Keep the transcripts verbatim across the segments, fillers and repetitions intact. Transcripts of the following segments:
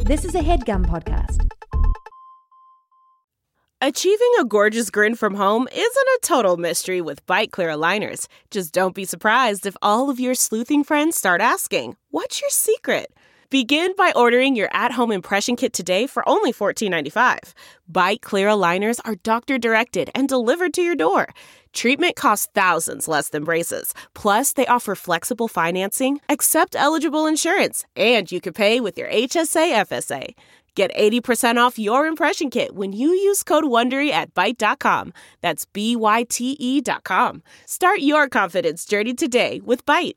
This is a HeadGum podcast. Achieving a gorgeous grin from home isn't a total mystery with Byte Clear aligners. Just don't be surprised if all of your sleuthing friends start asking, "What's your secret?" Begin by ordering your at-home impression kit today for only fourteen ninety-five. Byte Clear aligners are doctor-directed and delivered to your door. Treatment costs thousands less than braces. Plus, they offer flexible financing, accept eligible insurance, and you can pay with your H S A F S A. Get eighty percent off your impression kit when you use code WONDERY at byte dot com. That's B Y T E dot com. Start your confidence journey today with Byte.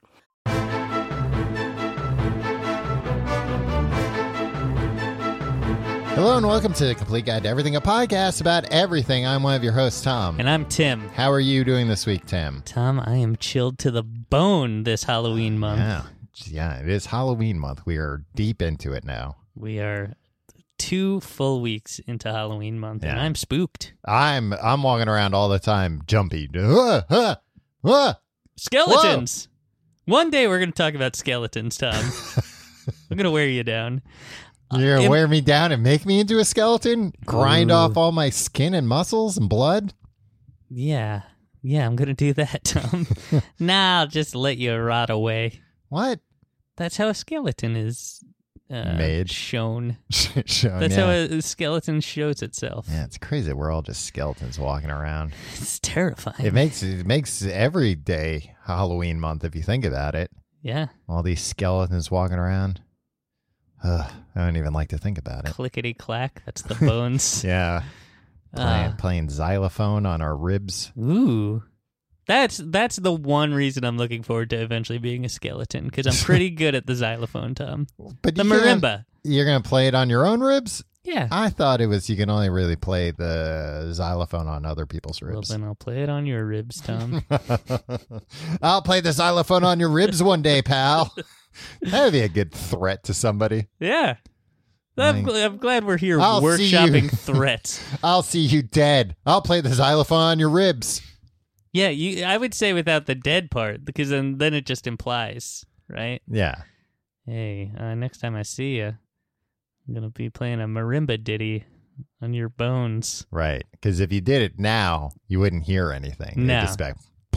Hello and welcome to the Complete Guide to Everything, a podcast about everything. I'm one of your hosts, Tom. And I'm Tim. How are you doing this week, Tim? Tom, I am chilled to the bone this Halloween month. Yeah, yeah, it is Halloween month. We are deep into it now. We are two full weeks into Halloween month, Yeah. and I'm spooked. I'm I'm walking around all the time, jumpy. Uh, uh, uh. Skeletons! Whoa. One day we're going to talk about skeletons, Tom. I'm going to wear you down. You're going to Uh, wear me down and make me into a skeleton? Grind Ooh. off all my skin and muscles and blood? Yeah. Yeah, I'm going to do that, Tom. Nah, I'll just let you rot away. What? That's how a skeleton is uh, Made. shown. Shown, That's yeah. how a skeleton shows itself. Yeah, it's crazy. We're all just skeletons walking around. It's terrifying. It makes it makes every day Halloween month if you think about it. Yeah. All these skeletons walking around. Ugh, I don't even like to think about it. Clickety clack. That's the bones. Yeah. Playing, Uh, playing xylophone on our ribs. Ooh. That's that's the one reason I'm looking forward to eventually being a skeleton, because I'm pretty good at the xylophone, Tom. But The you can't- marimba. You're going to play it on your own ribs? Yeah. I thought it was you can only really play the xylophone on other people's Well, ribs. then I'll play it on your ribs, Tom. I'll play the xylophone on your ribs one day, pal. That would be a good threat to somebody. Yeah. I'm, Like, gl- I'm glad we're here I'll see you. workshopping threats. I'll see you dead. I'll play the xylophone on your ribs. Yeah, you. I would say without the dead part, because then, then it just implies, right? Yeah. Hey, uh, next time I see you, I'm going to be playing a marimba ditty on your bones. Right. Because if you did it now, you wouldn't hear anything. You'd No. just be like,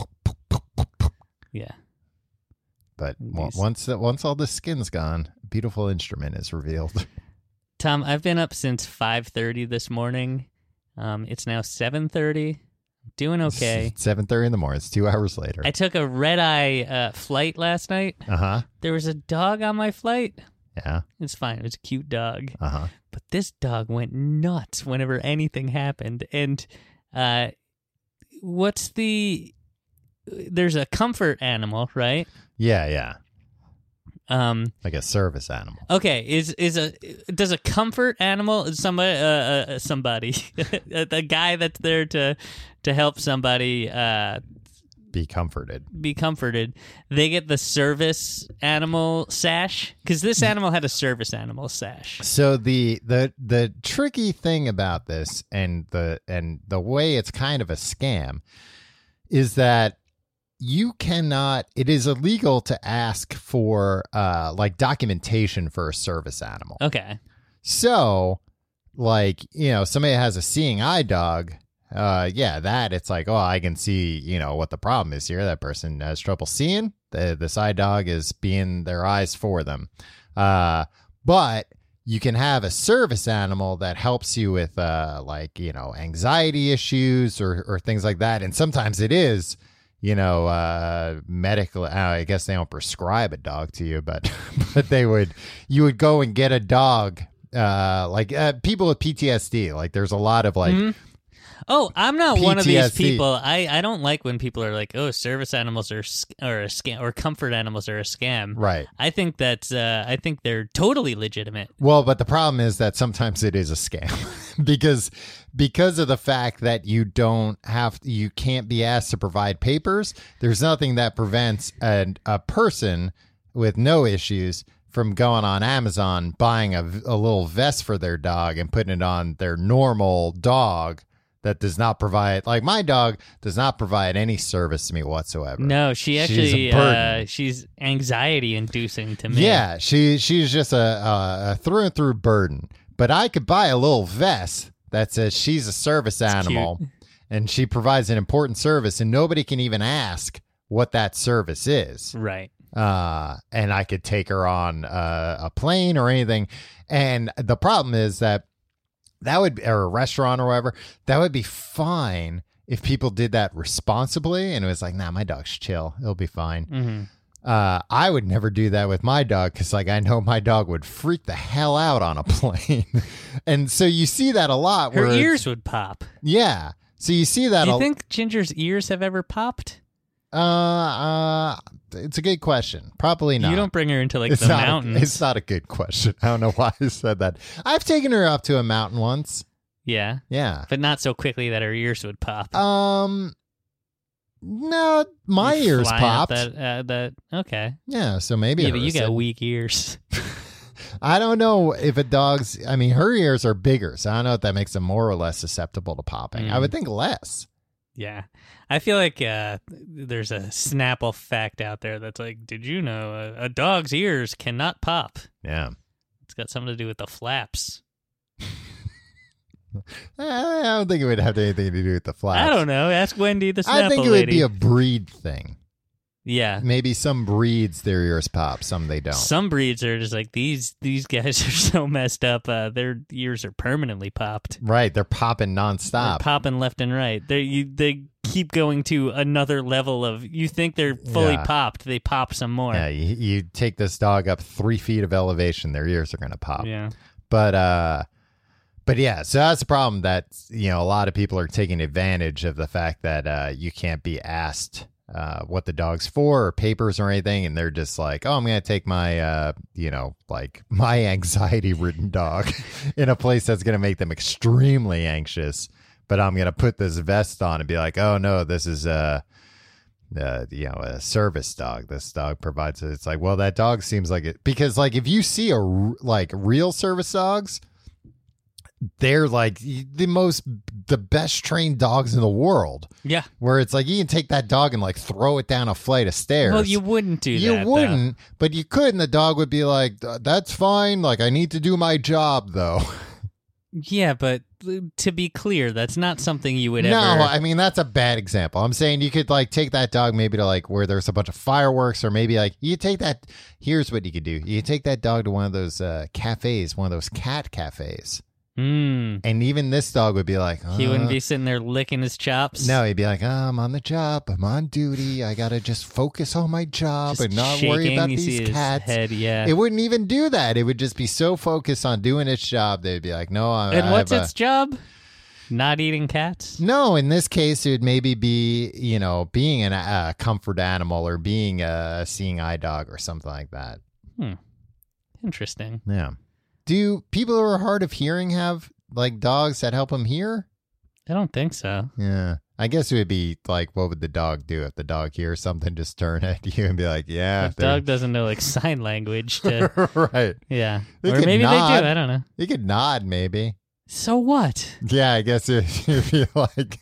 Yeah. but w- These- once once all the skin's gone, a beautiful instrument is revealed. Tom, I've been up since five thirty this morning. Um, it's now seven thirty. Doing okay. It's seven thirty in the morning. It's two hours later. I took a red-eye uh, flight last night. Uh-huh. There was a dog on my flight. Yeah. It's fine. It was a cute dog. Uh-huh. But this dog went nuts whenever anything happened. And uh, what's the... There's a comfort animal, right? Yeah, yeah. Um, Like a service animal. okay, is is a does a comfort animal somebody uh, uh, somebody the guy that's there to to help somebody uh, Be comforted. be comforted? They get the service animal sash, because this animal had a service animal sash. So the the the tricky thing about this and the and the way it's kind of a scam is that you cannot, it is illegal to ask for uh like documentation for a service animal. Okay. So like, you know, somebody has a seeing eye dog, uh yeah, that it's like, oh, I can see, you know, what the problem is here. That person has trouble seeing. The this eye dog is being their eyes for them. Uh but you can have a service animal that helps you with uh like, you know, anxiety issues or or things like that. And sometimes it is, you know, uh, medical, uh, I guess they don't prescribe a dog to you, but, but they would, you would go and get a dog, uh, like, uh, people with P T S D, like there's a lot of like, Mhm. Oh, I'm not one of these P T S D. people. I, I don't like when people are like, oh, service animals are sc- or a scam, or comfort animals are a scam. right. I think that's uh, I think they're totally legitimate. Well, but the problem is that sometimes it is a scam because, because of the fact that you don't have, you can't be asked to provide papers. There's nothing that prevents a, a person with no issues from going on Amazon, buying a, a little vest for their dog and putting it on their normal dog that does not provide, like my dog does not provide any service to me whatsoever. No, she She's actually, a burden. uh, she's anxiety inducing to me. Yeah, she she's just a, a, a through and through burden. But I could buy a little vest that says she's a service animal cute. and she provides an important service, and nobody can even ask what that service is. Right. Uh, and I could take her on uh, a plane or anything. And the problem is that that would, or a restaurant or whatever, that would be fine if people did that responsibly. And it was like, nah, my dog's chill. It'll be fine. Mm-hmm. Uh, I would never do that with my dog because, like, I know my dog would freak the hell out on a plane. And so you see that a lot. Her where it's- ears would pop. Yeah. So you see that Do you a think Ginger's ears have ever popped? Uh, uh, it's a good question. Probably not. You don't bring her into like it's the not mountains. A, it's not a good question. I don't know why I said that. I've taken her up to a mountain once. Yeah, Yeah. but not so quickly that her ears would pop. Um, no, my You ears fly up popped. That, uh, that okay. Yeah, so maybe. Yeah, it but you was got it. weak ears. I don't know if a dog's. I mean, her ears are bigger, so I don't know if that makes them more or less susceptible to popping. I Mm. would think less. Yeah. I feel like uh, there's a Snapple fact out there that's like, did you know a, a dog's ears cannot pop? Yeah. It's got something to do with the flaps. I don't think it would have anything to do with the flaps. I don't know. Ask Wendy, the Snapple I think it lady. would be a breed thing. yeah. Maybe some breeds their ears pop, some they don't. Some breeds are just like these. These guys are so messed up. Uh, their ears are permanently popped. Right, they're popping They're nonstop. popping left and right. They you they keep going to another level of. You think they're fully Yeah. popped? They pop some more. Yeah, you, you take this dog up three feet of elevation, their ears are going to pop. Yeah. But uh, but yeah, so that's the problem. That you know, a lot of people are taking advantage of the fact that uh, you can't be asked uh, what the dog's for or papers or anything, and they're just like, oh, I'm going to take my uh, you know, like my anxiety-ridden dog in a place that's going to make them extremely anxious. But I'm going to put this vest on and be like, oh no, this is uh Uh, you know, a service dog. This dog provides it. It's like, well, that dog seems like it because, like, if you see a r- like real service dogs, they're like the most, the best trained dogs in the world. Yeah. Where it's like you can take that dog and like throw it down a flight of stairs. Well, you wouldn't do you that. though. wouldn't, but you could, and the dog would be like, "That's fine. Like, I need to do my job, though." Yeah, but uh, to be clear, that's not something you would No, ever. I mean that's a bad example. I'm saying you could like take that dog maybe to like where there's a bunch of fireworks, or maybe like you take that. Here's what you could do: you take that dog to one of those uh, cafes, one of those cat cafes, Mm. and even this dog would be like, uh, He wouldn't be sitting there licking his chops. No, he'd be like, oh, I'm on the job. I'm on duty. I gotta just focus on my job Just and not shaking. worry about You see these his cats. head, yeah. It wouldn't even do that. It would just be so focused on doing its job. They'd be like, no, I, and I what's have a- its job? Not eating cats? No, in this case, it would maybe be, you know, being an, a comfort animal or being a seeing eye dog or something like that. Hmm. Interesting. Yeah. Do people who are hard of hearing have, like, dogs that help them hear? I don't think so. Yeah. I guess it would be like, what would the dog do if the dog hears something? Just turn at you and be like, yeah. The dog doesn't know like sign language to. Right. Yeah. They or could maybe nod. they do. I don't know. You could nod, maybe. So what? Yeah, I guess if if you like.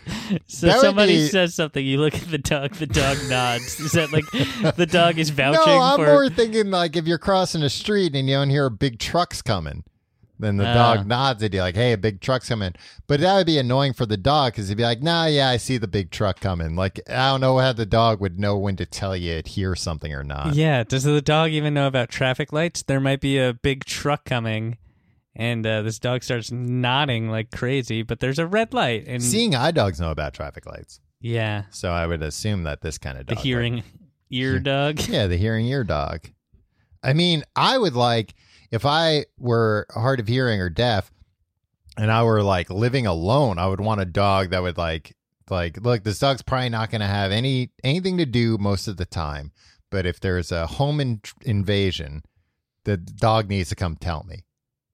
So That would somebody be- says something, you look at the dog, the dog nods. Is that like the dog is vouching No, I'm for? more thinking like if you're crossing a street and you don't hear big trucks coming, then the Ah. dog nods at you like, hey, a big truck's coming. But that would be annoying for the dog because he'd be like, nah, yeah, I see the big truck coming. Like, I don't know how the dog would know when to tell you it hears something or not. Yeah. Does the dog even know about traffic lights? There might be a big truck coming, and uh, this dog starts nodding like crazy, but there's a red light. And Seeing eye dogs know about traffic lights. yeah, So I would assume that this kind of the dog. hearing ear dog. would. Yeah, the hearing ear dog. I mean, I would like, if I were hard of hearing or deaf and I were like living alone, I would want a dog that would like, like, look, this dog's probably not going to have any anything to do most of the time. But if there's a home in- invasion, the dog needs to come tell me.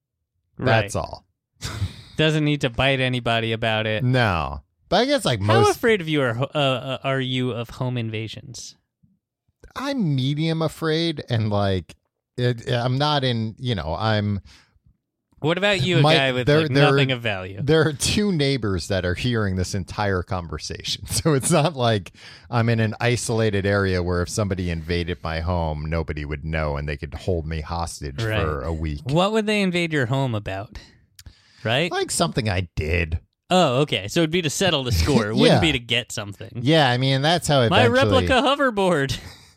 That's right. all. Doesn't need to bite anybody about it. No. But I guess like How most, afraid of you are uh, uh, are you of home invasions? I'm medium afraid and like, it, I'm not in, you know, I'm What about you, a My- guy with there- like, there- nothing of value? There are two neighbors that are hearing this entire conversation. So it's not like I'm in an isolated area where if somebody invaded my home, nobody would know and they could hold me hostage Right. for a week. What would they invade your home about? Right? Like something I did. Oh, okay. So it'd be to settle the score. It wouldn't Yeah. be to get something. Yeah, I mean, that's how My eventually... replica hoverboard.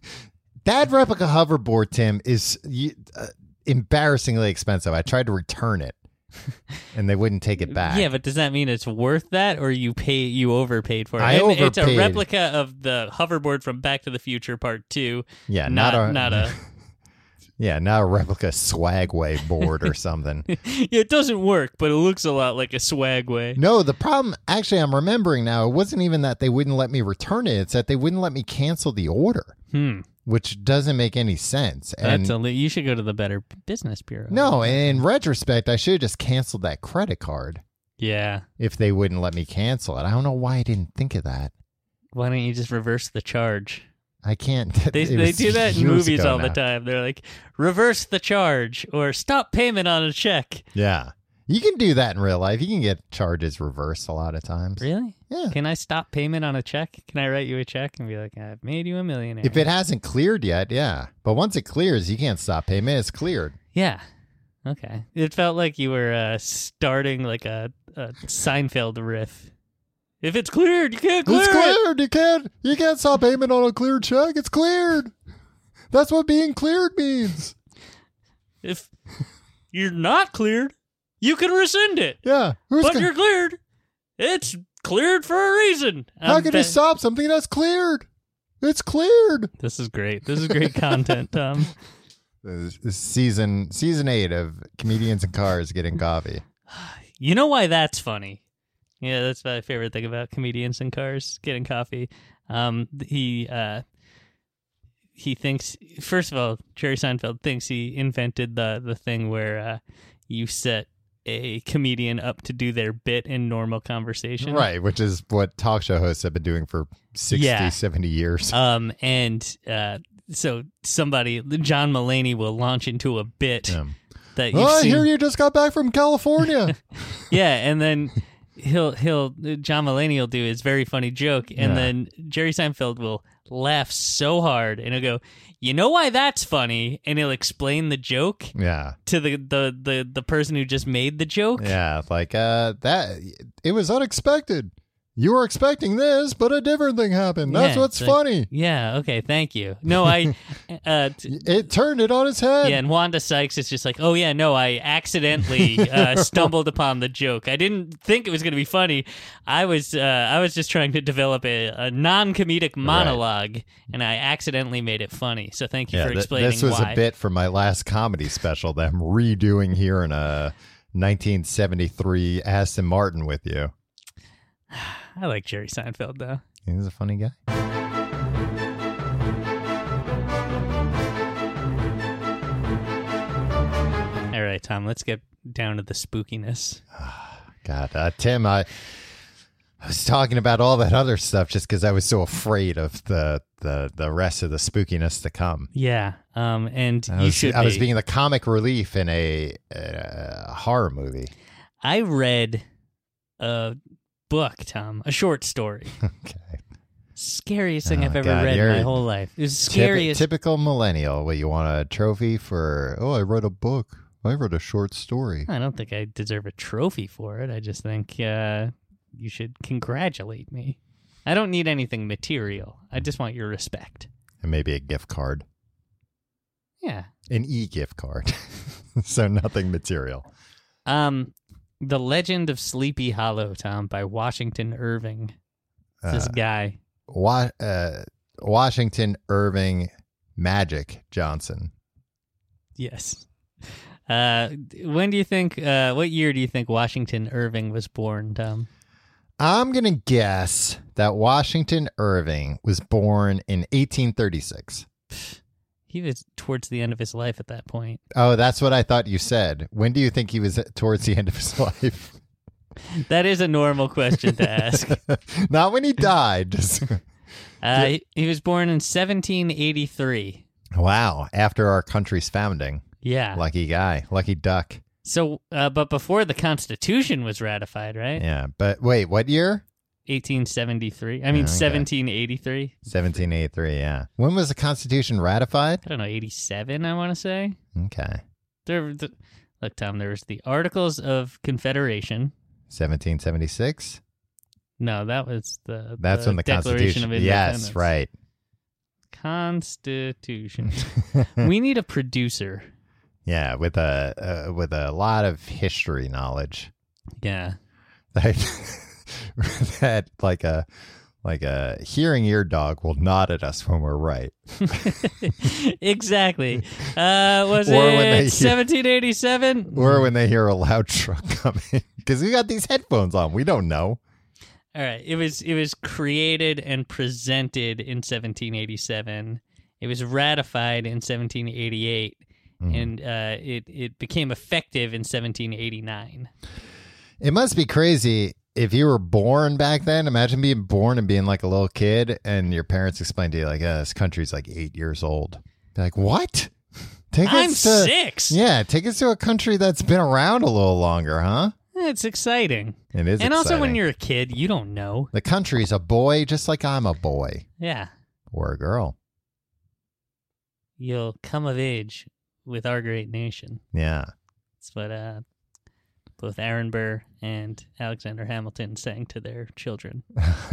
That replica hoverboard, Tim, is y- uh, embarrassingly expensive. I tried to return it, and they wouldn't take it back. Yeah, but does that mean it's worth that, or you pay you overpaid for it? I And It's a overpaid. replica of the hoverboard from Back to the Future Part Two. yeah, Not not, a not a. yeah, not a replica Swagway board or something. It doesn't work, but it looks a lot like a Swagway. No, the problem, actually, I'm remembering now. It wasn't even that they wouldn't let me return it; it's that they wouldn't let me cancel the order, Hmm. which doesn't make any sense. And That's a, li- you should go to the Better Business Bureau. no, in retrospect, I should have just canceled that credit card Yeah. if they wouldn't let me cancel it. I don't know why I didn't think of that. Why don't you just reverse the charge? I can't. They it they was do that in years movies ago all now. the time. They're like, reverse the charge or stop payment on a check. Yeah. You can do that in real life. You can get charges reversed a lot of times. Really? Yeah. Can I stop payment on a check? Can I write you a check and be like, I've made you a millionaire? If it hasn't cleared yet, yeah. But once it clears, you can't stop payment. It's cleared. Yeah. Okay. It felt like you were uh, starting like a, a Seinfeld riff. If it's cleared, you can't clear It's it. cleared. You can't you can't stop payment on a cleared check. It's cleared. That's what being cleared means. If you're not cleared, you can rescind it. Yeah. Who's But gonna- you're cleared. It's cleared for a reason. How I'm can be- you stop something that's cleared? It's cleared. This is great. This is great content, Tom. This is season season eight of Comedians in Cars Getting Coffee. You know why that's funny? Yeah, that's my favorite thing about comedians in cars getting coffee. Um, he uh, he thinks first of all, Jerry Seinfeld thinks he invented the the thing where uh, you set a comedian up to do their bit in normal conversation, Right, which is what talk show hosts have been doing for sixty, Yeah. seventy years. Um, and uh, so somebody, John Mulaney, will launch into a bit Um, that you've oh, I seen. hear you just got back from California. Yeah, and then he'll he'll John Mulaney will do his very funny joke, and Yeah. then Jerry Seinfeld will laugh so hard, and he'll go, "You know why that's funny?" And he'll explain the joke yeah. to the the the, the person who just made the joke. Yeah, like uh that it was unexpected. You were expecting this, but a different thing happened. That's Yeah, what's it's like- funny. Yeah. Okay. Thank you. No, I. Uh, t- It turned it on its head. yeah, and Wanda Sykes is just like, oh yeah, no, I accidentally uh, stumbled upon the joke. I didn't think it was going to be funny. I was, uh, I was just trying to develop a, a non-comedic monologue, and I accidentally made it funny. So thank you Yeah, for th- explaining this was why. a bit from my last comedy special that I'm redoing here in a nineteen seventy-three Aston Martin with you. I like Jerry Seinfeld though. He's a funny guy. All right, Tom, let's get down to the spookiness. God, uh, Tim, I, I was talking about all that other stuff just because I was so afraid of the, the the rest of the spookiness to come. Yeah, um, and I you was, should. I was be. being the comic relief in a, a horror movie. I read a book, Tom, a short story. Okay. Scariest thing Oh, I've ever God, read in my you're- whole life. It was Typ- scariest. typical millennial. What, you want a trophy for? Oh, I wrote a book. I wrote a short story. I don't think I deserve a trophy for it. I just think uh, you should congratulate me. I don't need anything material. I just want your respect. And maybe a gift card. Yeah. An e-gift card. So nothing material. Um, The Legend of Sleepy Hollow, Tom, by Washington Irving. It's this Uh, guy. Wa- uh, Washington Irving Magic Johnson. Yes. Uh, when do you think, uh, what year do you think Washington Irving was born, Tom? I'm going to guess that Washington Irving was born in eighteen thirty-six. He was towards the end of his life at that point. Oh, that's what I thought you said. When do you think he was towards the end of his life? That is a normal question to ask. Not when he died. Just Uh, he, he was born in seventeen eighty-three. wow. After our country's founding. Yeah. Lucky guy. Lucky duck. So, uh, but before the Constitution was ratified, right? Yeah, but wait, what year? eighteen seventy-three. I mean, Okay. seventeen eighty-three. seventeen eighty-three, yeah. When was the Constitution ratified? I don't know, eighty-seven, I want to say. Okay. There, the, look, Tom, there was the Articles of Confederation. seventeen seventy-six? No, that was the That's when the Declaration Constitution. of Independence. Yes, right. Constitution. We need a producer. Yeah, with a uh, with a lot of history knowledge. Yeah. That, that like a like a hearing ear dog will nod at us when we're right. Exactly. Uh, was Or when they hear- it seventeen eighty-seven? Or when they hear a loud truck coming. Because we got these headphones on. We don't know. All right. It was it was created and presented in seventeen eighty-seven. It was ratified in seventeen eighty-eight, Mm. and uh, it it became effective in seventeen eighty-nine. It must be crazy if you were born back then. Imagine being born and being like a little kid and your parents explain to you like, oh, this country's like eight years old. Be like, what? Take I'm us to, six. Yeah, take us to a country that's been around a little longer, huh? It's exciting. It is And also, when exciting. you're a kid, you don't know. The country's a boy just like I'm a boy. Yeah. Or a girl. You'll come of age with our great nation. Yeah. That's what uh, both Aaron Burr and Alexander Hamilton sang to their children.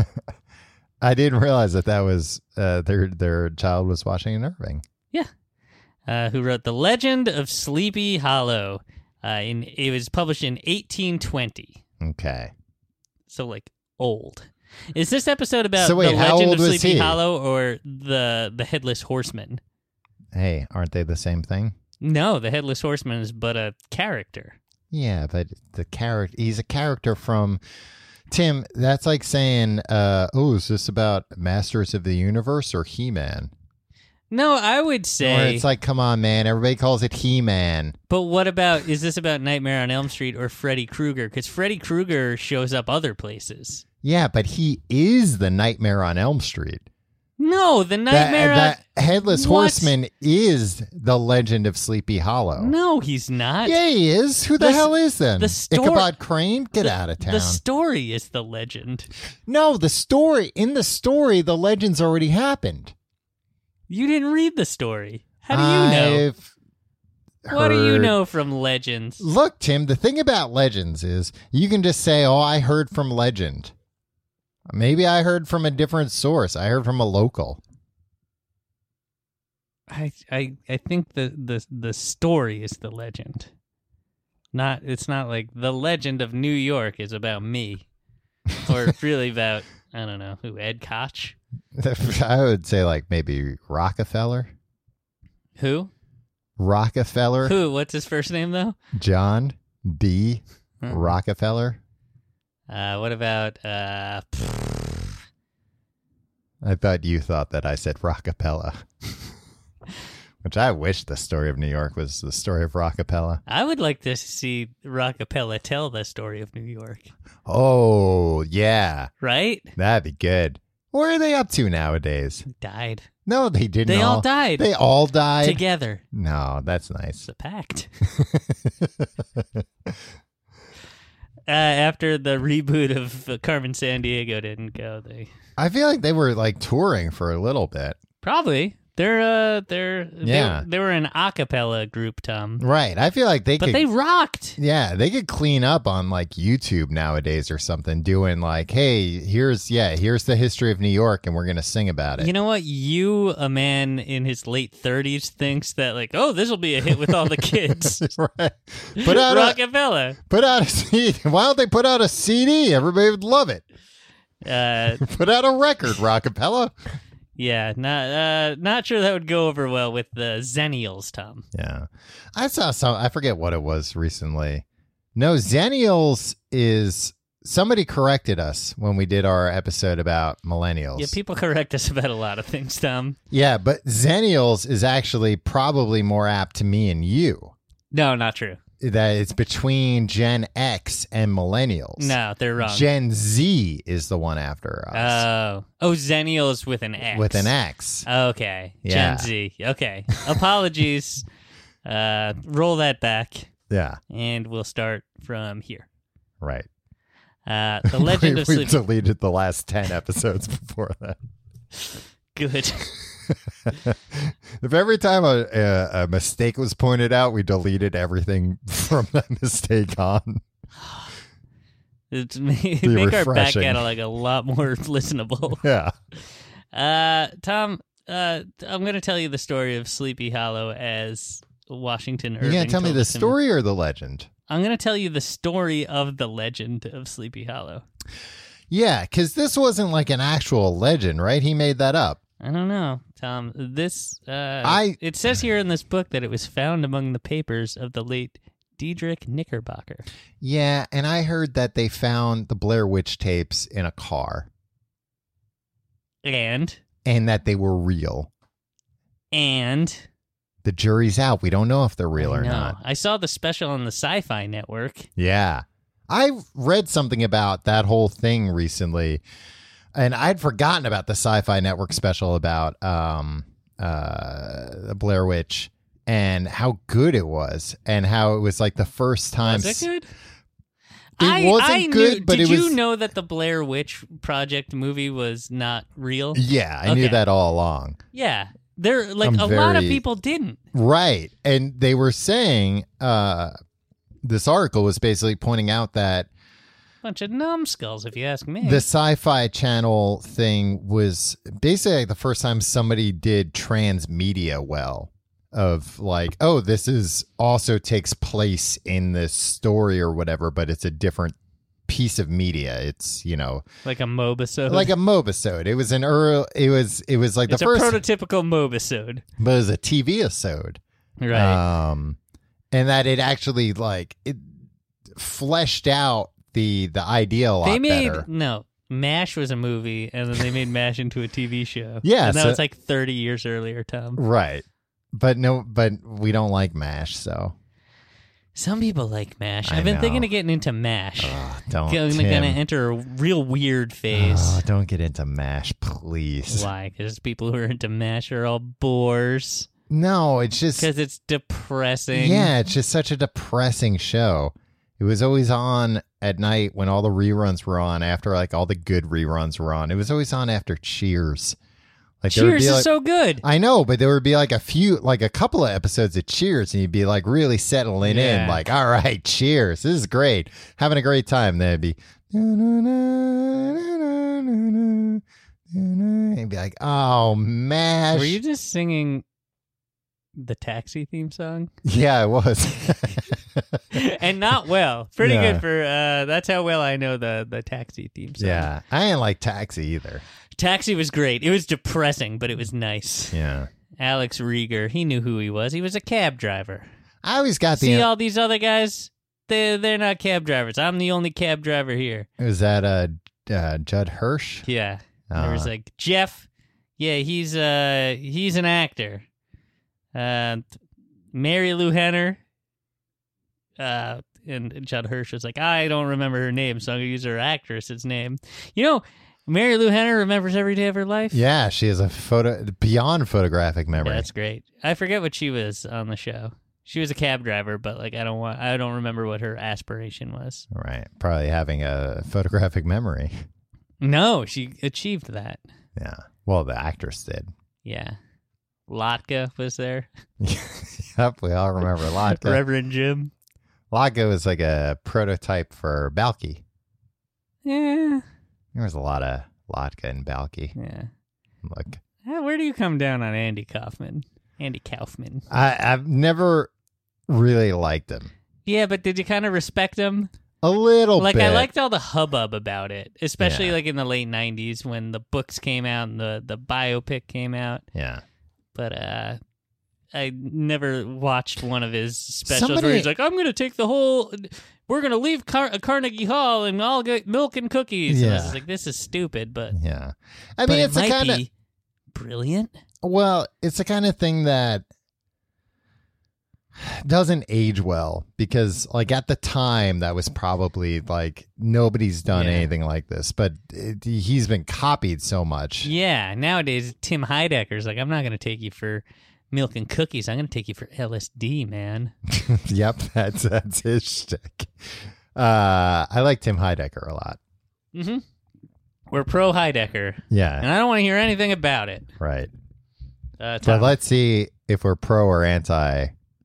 I didn't realize that that was uh, their their child was Washington Irving. Yeah. Uh, who wrote The Legend of Sleepy Hollow. Uh, in, it was published in eighteen twenty. Okay. So, like, old. Is this episode about So wait, The how Legend old of was Sleepy he? Hollow or the the Headless Horseman? Hey, aren't they the same thing? No, the Headless Horseman is but a character. Yeah, but the character, he's a character from Tim. That's like saying, uh, oh, is this about Masters of the Universe or He-Man? No, I would Or say... it's like, come on, man. Everybody calls it He-Man. But what about, is this about Nightmare on Elm Street or Freddy Krueger? Because Freddy Krueger shows up other places. Yeah, but he is the Nightmare on Elm Street. No, the That, Nightmare that Headless What? Horseman is the Legend of Sleepy Hollow. on... No, he's not. Yeah, he is. Who the, The- hell is then? the sto- Ichabod Crane? Get The- out of town. The story is the legend. No, the story. In the story, the legend's already happened. You didn't read the story. How do you know? I've What do you heard- know from legends? Look, Tim, the thing about legends is you can just say, oh, I heard from legend. Maybe I heard from a different source. I heard from a local. I, I I think the, the the story is the legend. Not it's not like the legend of New York is about me. Or really about I don't know, who, Ed Koch? I would say like maybe Rockefeller. Who? Rockefeller. Who? What's his first name though? John D. Huh. Rockefeller. Uh what about uh I thought you thought that I said Rockapella. Which I wish the story of New York was the story of Rockapella. I would like to see Rockapella tell the story of New York. Oh, yeah. Right? That'd be good. What are they up to nowadays? Died. No, they didn't. They all died. They all died. Together. No, that's nice. It's a pact. uh, after the reboot of uh, Carmen Sandiego didn't go, they I feel like they were like touring for a little bit. probably they're uh they're Yeah. they, they were an a cappella group, Tom, Right. I feel like they but could they rocked. Yeah, they could clean up on like YouTube nowadays or something, doing like, hey, here's yeah, here's the history of New York and we're gonna sing about it. You know what? You, a man in his late thirties, thinks that like, oh, this will be a hit with all the kids. Right. Put out a, Rockapella. put out a C D. Why don't they put out a C D? Everybody would love it. Uh, Put out a record, Rockapella. yeah, not uh, not sure that would go over well with the Zennials, Tom. Yeah. I saw some, I forget what it was recently. No, Zennials is, somebody corrected us when we did our episode about millennials. Yeah, people correct us about a lot of things, Tom. Yeah, but Zennials is actually probably more apt to me and you. No, not true. That it's between Gen X and millennials. No, they're wrong. Gen Z is the one after us. Oh, oh, Zennials with an X. with an X. Okay, Yeah. Gen Z. Okay, apologies. uh, roll that back. Yeah. And we'll start from here. Right. Uh, the Legend we, of We've Sleepy... deleted the last ten episodes before that. Good. If every time a, a, a mistake was pointed out, we deleted everything from that mistake on. It's make Be our back refreshing. catalog a lot more listenable. Yeah. Uh, Tom, uh, I'm going to tell you the story of Sleepy Hollow as Washington Irving. You gonna tell me told the it to story or the legend? I'm going to tell you the story of the legend of Sleepy Hollow. Yeah, because this wasn't like an actual legend, right? He made that up. I don't know, Tom. This uh, I- it says here in this book that it was found among the papers of the late Diedrich Knickerbocker. Yeah, and I heard that they found the Blair Witch tapes in a car And and that they were real. and The jury's out. We don't know if they're real I or know. not. I saw the special on the Sci-Fi Network. Yeah. I read something about that whole thing recently, and I'd forgotten about the Sci-Fi Network special about um, uh, the Blair Witch and how good it was, and how it was like the first time. Was it good? It I, wasn't I good, knew, but did it you was- know that the Blair Witch Project movie was not real? Yeah, I Okay. knew that all along. Yeah, there like I'm a lot of very- people didn't. Right. And they were saying, uh, this article was basically pointing out that Bunch of numbskulls, if you ask me. the Sci-Fi Channel thing was basically like the first time somebody did transmedia well. Of like, oh, this is also takes place in this story or whatever, but it's a different piece of media. It's, you know, like a mobisode. like a mobisode. It was an early, it was, it was like it's the a first, prototypical mobisode. but it was a T V-isode. Right. Um, and that it actually like it fleshed out the the idea a lot they made better. no MASH was a movie, and then they made MASH into a T V show. Yeah, and that so- was like thirty years earlier, Tom. Right. But no, but we don't like MASH, so Some people like MASH. I I've been know. thinking of getting into MASH. uh, don't. I'm Tim. gonna enter a real weird phase. Oh, don't get into MASH, please. Why? Because people who are into MASH are all bores. No, it's just Because it's depressing. yeah, it's just such a depressing show. It was always on at night when all the reruns were on. After like all the good reruns were on, it was always on after Cheers. Like there would Cheers be, is like, so good. I know, but there would be like a few, like a couple of episodes of Cheers, and you'd be like really settling Yeah. in, like, all right, Cheers, this is great, having a great time. Then it'd be, and you'd be like, oh, MASH. Were you just singing the Taxi theme song? Yeah, it was. And not well. Pretty Yeah. good for, uh, that's how well I know the, the Taxi theme song. Yeah, I didn't like Taxi either. Taxi was great. It was depressing, but it was nice. Yeah, Alex Rieger, he knew who he was. He was a cab driver. I always got the. See all these other guys? They they're not cab drivers. I'm the only cab driver here. Was that uh, uh, Judd Hirsch? Yeah. There was Uh, like Jeff. Yeah, he's uh he's an actor. Uh, Mary Lou Henner. Uh, and Judd Hirsch was like, I don't remember her name, so I'm gonna use her actress's name. You know, Mary Lou Henner remembers every day of her life. Yeah, she has a photo beyond photographic memory. Yeah, that's great. I forget what she was on the show. She was a cab driver, but like I don't want I don't remember what her aspiration was. Right, probably having a photographic memory. No, she achieved that. Yeah, well, the actress did. Yeah. Lotka was there. Yep, we all remember Latka. Reverend Jim. Latka was like a prototype for Balky. Yeah. There was a lot of Latka and Balky. Yeah. Look, Uh, Where do you come down on Andy Kaufman? Andy Kaufman. I, I've never really liked him. Yeah, but did you kind of respect him? A little Like bit. I liked all the hubbub about it, especially Yeah. like in the late nineties when the books came out and the the biopic came out. Yeah. But uh I never watched one of his specials Somebody- where he's like, I'm going to take the whole, we're going to leave Car- Carnegie Hall and I'll get milk and cookies. And I was Yeah. just like, this is stupid, but, Yeah. I but mean, it it's the might kind of be brilliant. well, it's the kind of thing that doesn't age well because, like, at the time, that was probably like nobody's done Yeah. anything like this, but it, he's been copied so much. Yeah, nowadays Tim Heidecker's like, I'm not going to take you for milk and cookies. I'm going to take you for L S D, man. Yep, that's that's his shtick. Uh, I like Tim Heidecker a lot. Mm-hmm. We're pro Heidecker. Yeah. And I don't want to hear anything about it. Right. Uh, But let's see if we're pro or anti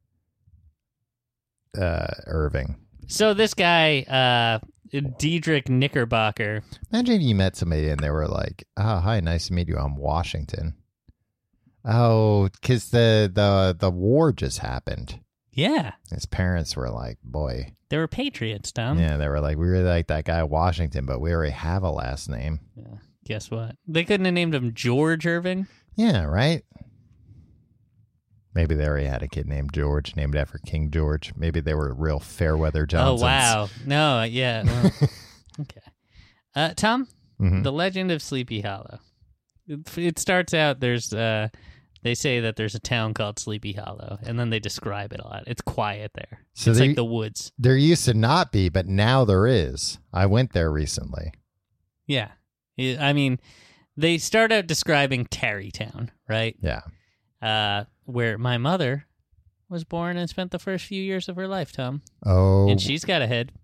uh, Irving. So this guy, uh, Diedrich Knickerbocker. Imagine you met somebody and they were like, "Oh, hi, nice to meet you. I'm Washington." Oh, because the, the, the war just happened. Yeah. His parents were like, boy. They were patriots, Tom. Yeah, they were like, we really like that guy Washington, but we already have a last name. Yeah. Guess what? They couldn't have named him George Irving. Yeah, right? Maybe they already had a kid named George, named after King George. Maybe they were real Fairweather Johnsons. Oh, wow. No, yeah. Well, okay. Uh, Tom, Mhm. The Legend of Sleepy Hollow. It, it starts out, there's, uh, they say that there's a town called Sleepy Hollow, and then they describe it a lot. It's quiet there. So it's they- like the woods. There used to not be, but now there is. I went there recently. Yeah. It- I mean, they start out describing Tarrytown, right? Yeah. Uh, where my mother was born and spent the first few years of her life, Tom. Oh, And she's got a head.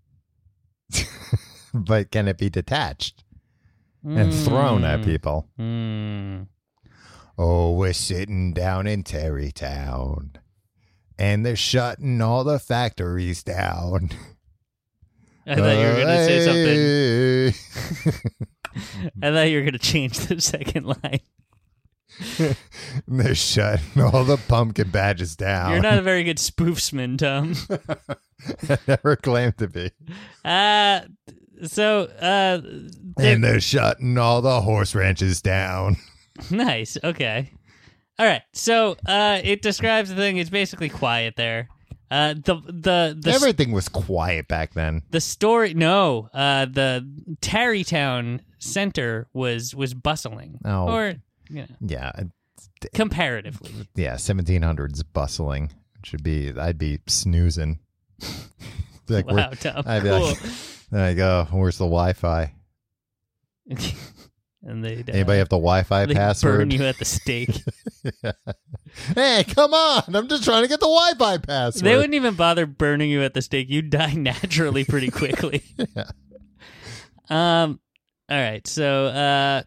but can it be detached and thrown at Mm. people? Mm. Oh, we're sitting down in Tarrytown, and they're shutting all the factories down. I thought you were going to say something. something. I thought you were going to change the second line. They're shutting all the pumpkin badges down. You're not a very good spoofsman, Tom. I never claimed to be. Uh, so, uh, they're- And they're shutting all the horse ranches down. nice. Okay. All right. So, uh, it describes the thing. It's basically quiet there. Uh, the the the Everything was quiet back then. the story. No. Uh, the Tarrytown center was was bustling. Oh. Or you know, Yeah, comparatively. yeah, seventeen hundreds bustling. Should be, I'd be snoozing. Like, Wow, where- Tom. I'd be Cool. like, there I go. Where's the Wi-Fi? And they uh, Anybody have the Wi-Fi they password? burn you at the stake. Hey, come on! I'm just trying to get the Wi-Fi password. They wouldn't even bother burning you at the stake. You'd die naturally pretty quickly. Yeah. Um. All right. So, uh,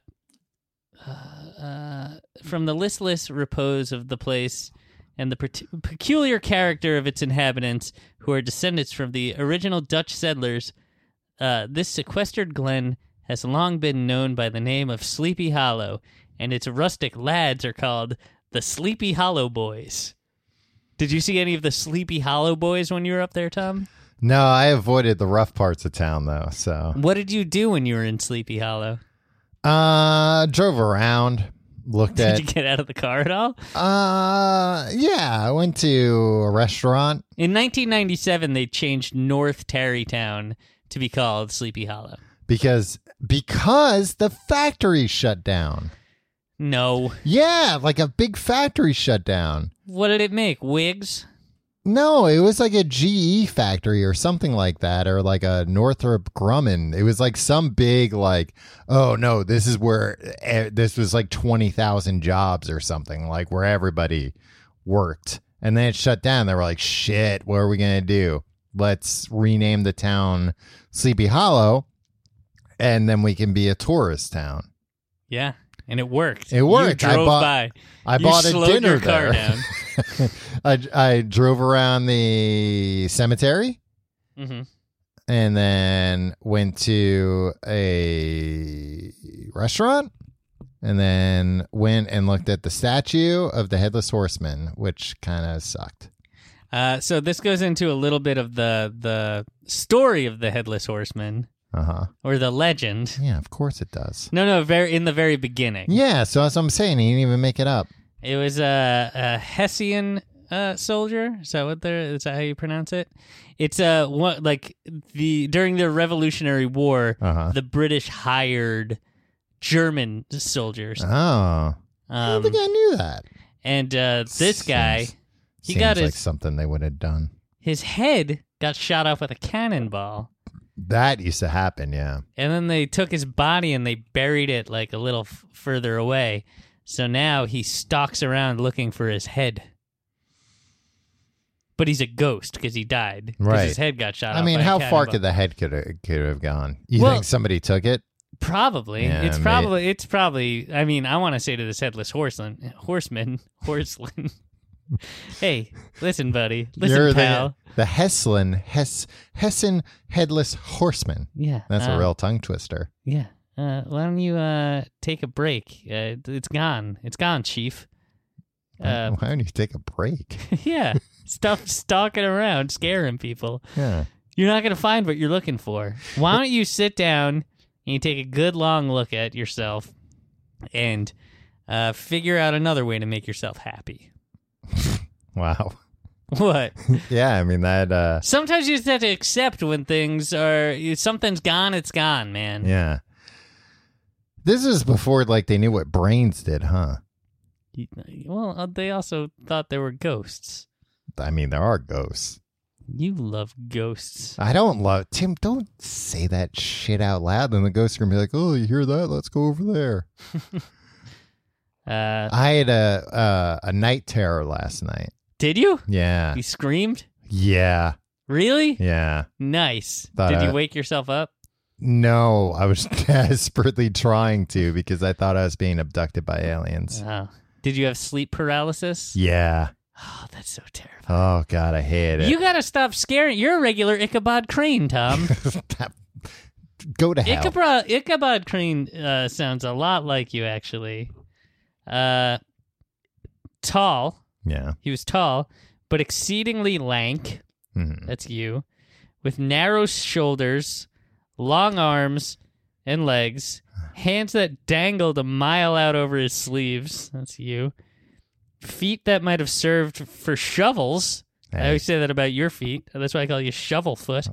uh, uh, from the listless repose of the place and the per- peculiar character of its inhabitants, who are descendants from the original Dutch settlers, uh, this sequestered glen has long been known by the name of Sleepy Hollow, and its rustic lads are called the Sleepy Hollow Boys. Did you see any of the Sleepy Hollow Boys when you were up there, Tom? No, I avoided the rough parts of town though. So, What did you do when you were in Sleepy Hollow? uh, drove around, looked Did at. you get out of the car at all? Uh, yeah, I went to a restaurant. In nineteen ninety-seven, they changed North Tarrytown to be called Sleepy Hollow. Because because the factory shut down. No. Yeah, like a big factory shut down. What did it make? Wigs? No, it was like a G E factory or something like that, or like a Northrop Grumman. It was like some big, like, oh no, this is where eh, this was like twenty thousand jobs or something, like where everybody worked. And then it shut down. They were like, shit, what are we going to do? Let's rename the town Sleepy Hollow, and then we can be a tourist town. Yeah. And it worked. It worked. You I drove bought- by. I You bought a slowed dinner your car there. down. I, I drove around the cemetery hmm and then went to a restaurant and then went and looked at the statue of the Headless Horseman, which kind of sucked. Uh, so this goes into a little bit of the the story of the Headless Horseman, Uh-huh. or the legend. Yeah, of course it does. No, no, very in the very beginning. Yeah, so that's what I'm saying. He didn't even make it up. It was a, a Hessian uh, soldier. Is that what they're? Is that how you pronounce it? It's a what like the during the Revolutionary War, Uh-huh. the British hired German soldiers, Oh. I don't um, think I knew that. and uh, this guy, Seems- he seems got like his something they would have done. his head got shot off with a cannonball. That used to happen, yeah. And then they took his body and they buried it like a little f- further away. So now he stalks around looking for his head. But he's a ghost because he died. Because Right. his head got shot I off mean, by a how far cannonball. could the head could have, could have gone? You Well- think somebody took it? Probably. Yeah, it's may- probably. It's probably. I mean, I want to say to this headless horseman, horseman, horseman. Hey, listen, buddy. Listen, You're pal. the the Heslin Hess Hessen headless horseman. Yeah, That's uh, a real tongue twister. Yeah. Uh, why don't you uh take a break? Uh, it's gone. It's gone, Chief. Uh, Why don't you take a break? yeah. Stop stalking around, scaring people. Yeah. You're not gonna find what you're looking for. Why don't you sit down and you take a good long look at yourself and uh, figure out another way to make yourself happy. Wow. What? Yeah, I mean that. Uh, Sometimes you just have to accept when things are if something's gone, it's gone, man. yeah. This is before like they knew what brains did, huh? You- Well, uh, they also thought there were ghosts. I mean, there are ghosts. You love ghosts. I don't love Tim. Don't say that shit out loud. Then the ghosts are gonna be like, "Oh, you hear that? Let's go over there." Uh, I had a uh, a night terror last night. did you? Yeah, You screamed? yeah, Really? yeah. Nice. Thought Did you I- wake yourself up? No, I was desperately trying to because I thought I was being abducted by aliens. Oh. Did you have sleep paralysis? Yeah. Oh, that's so terrifying. Oh God, I hate it. You gotta stop scaring. You're a regular Ichabod Crane, Tom. Go to hell. Ichabod, Ichabod Crane uh, sounds a lot like you, actually. Uh, tall. Yeah. He was tall, but exceedingly lank. Mhm. That's you. With narrow shoulders, long arms and legs, hands that dangled a mile out over his sleeves. That's you. Feet that might have served for shovels. I Hey. always say that about your feet. That's why I call you shovel foot.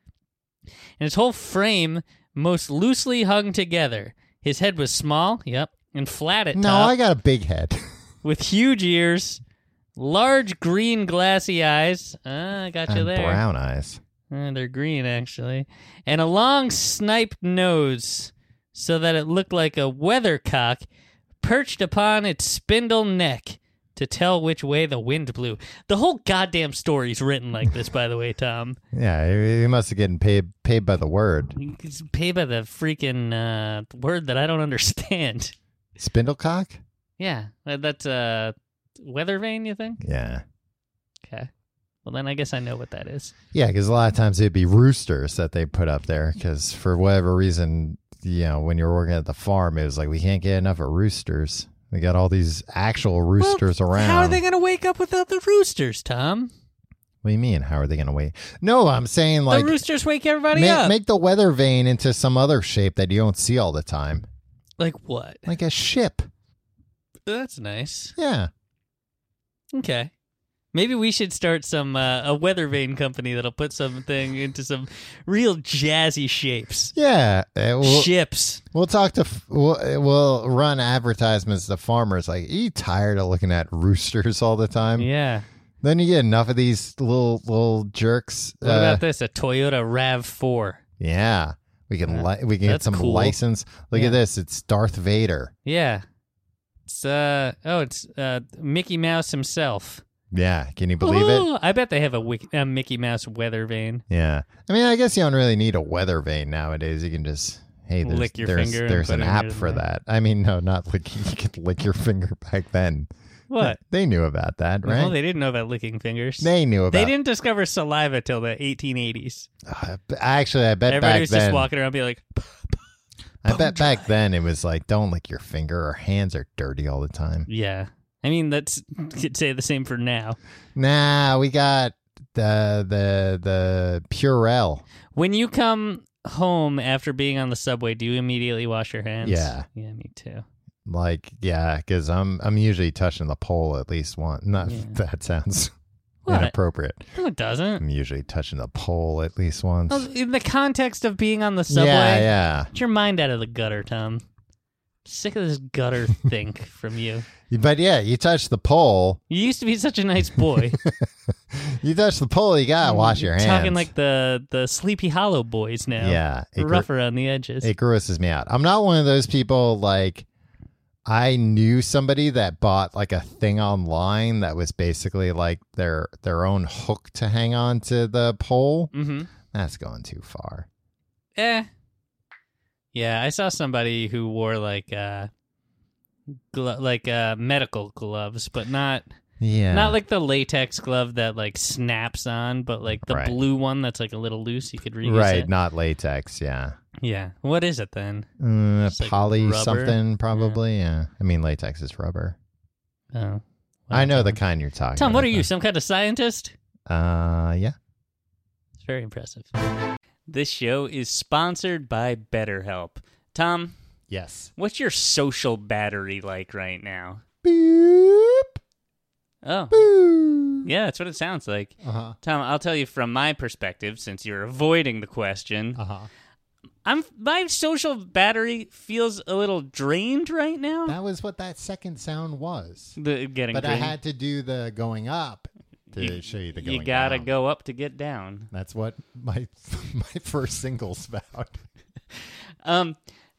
And his whole frame most loosely hung together. His head was small, yep, and flat at No, top, I got a big head. with huge ears, large green glassy eyes. Ah, I got you And there. brown eyes. Uh, they're green, actually. And a long sniped nose, so that it looked like a weathercock perched upon its spindle neck to tell which way the wind blew. The whole goddamn story's written like this, by the way, Tom. Yeah, he he must have getting paid paid by the word. It's paid by the freaking uh, word that I don't understand. Spindlecock? Yeah, uh, that's uh, weather vane, you think? Yeah. Okay. Well, then I guess I know what that is. Yeah, because a lot of times it'd be roosters that they put up there because for whatever reason, you know, when you're working at the farm, it was like, we can't get enough of roosters. We got all these actual roosters Well, around. How are they going to wake up without the roosters, Tom? What do you mean? How are they going to wait? No, I'm saying like the roosters wake everybody make, up. make the weather vane into some other shape that you don't see all the time, Like what? like a ship. That's nice. Yeah. Okay. Maybe we should start some uh, a weather vane company that'll put something into some real jazzy shapes. Yeah. Uh, we'll, Ships. we'll talk to, f- we'll, we'll run advertisements to farmers like, are you tired of looking at roosters all the time? Yeah. Then you get enough of these little little jerks. What uh, about this? A Toyota RAV four. Yeah. We can Uh, li- we can get that's some cool. license. Look Yeah. at this. It's Darth Vader. Yeah. It's uh oh, it's uh Mickey Mouse himself. Yeah. Can you believe it? Ooh, I bet they have a, Wiki- a Mickey Mouse weather vane. Yeah. I mean, I guess you don't really need a weather vane nowadays. You can just, hey, there's, Lick your there's, finger and there's put an it app into for the- that. I mean, no, not licking. You could lick your finger back then. What? They knew about that, right? Well, they didn't know about licking fingers. They knew about They didn't discover saliva till the eighteen eighties. Uh, actually, I bet Everybody back was then. just walking around being like, I bet back then it was like, don't lick your finger. Our hands are dirty all the time. yeah. I mean, that's could say the same for now. Nah, we got the the the Purell. When you come home after being on the subway, do you immediately wash your hands? Yeah. Yeah, me too. Like, yeah, because I'm I'm usually touching the pole at least once. Not Yeah. that sounds What? inappropriate. No, it doesn't. I'm usually touching the pole at least once. Well, in the context of being on the subway, Yeah, yeah. get your mind out of the gutter, Tom. Sick of this gutter think from you. But yeah, you touch the pole. You used to be such a nice boy. You touch the pole, you gotta wash your hands. Talking like the the Sleepy Hollow boys now. yeah, it, rough gr- around the edges. it grosses me out. I'm not one of those people like I knew somebody that bought like a thing online that was basically like their their own hook to hang on to the pole. Mm-hmm. That's going too far. Eh. Yeah, I saw somebody who wore like uh, glo- like uh, medical gloves, but not Yeah. not like the latex glove that like snaps on, but like the Right. blue one that's like a little loose. You could reuse Right, it. not latex, yeah. Yeah. What is it then? Uh, It's like poly rubber? something, probably, yeah. I mean, latex is rubber. Oh. I know the Tom. kind you're talking Tom, about. what are you, some kind of scientist? Uh, yeah. It's very impressive. This show is sponsored by BetterHelp. Tom, Yes. what's your social battery like right now? Boop, Oh, boop. yeah, that's what it sounds like. Uh-huh. Tom, I'll tell you from my perspective, since you're avoiding the question. Uh-huh. I'm my social battery feels a little drained right now. That was what that second sound was. The getting But drained. I had to do the going up to You- show you the going You gotta down. go up to get down. That's what my my first single's about. Um,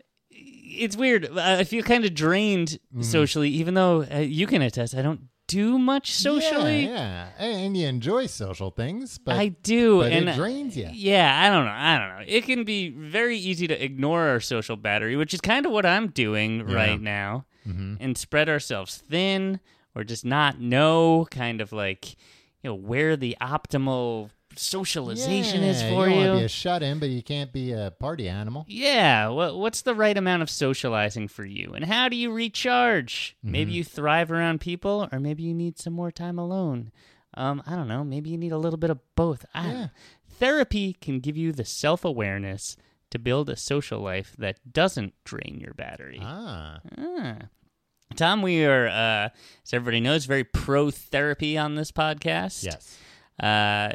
it's weird. I feel kind of drained Mm-hmm. socially, even though uh, you can attest I don't do much socially. Yeah, yeah. And you enjoy social things, but I do, but and it drains you. Yeah, I don't know. I don't know. It can be very easy to ignore our social battery, which is kind of what I'm doing Yeah. right now, Mm-hmm. and spread ourselves thin, or just not know, kind of like, you know, where the optimal socialization is Yeah, for you. you. want to be a shut-in, but you can't be a party animal. Yeah, what what's the right amount of socializing for you, and how do you recharge? Maybe you thrive around people, or maybe you need some more time alone. Um, I don't know. Maybe you need a little bit of both. I don't Yeah. know. Therapy can give you the self-awareness to build a social life that doesn't drain your battery. Ah, Ah. Tom, we are, uh, as everybody knows, very pro-therapy on this podcast. yes. Uh,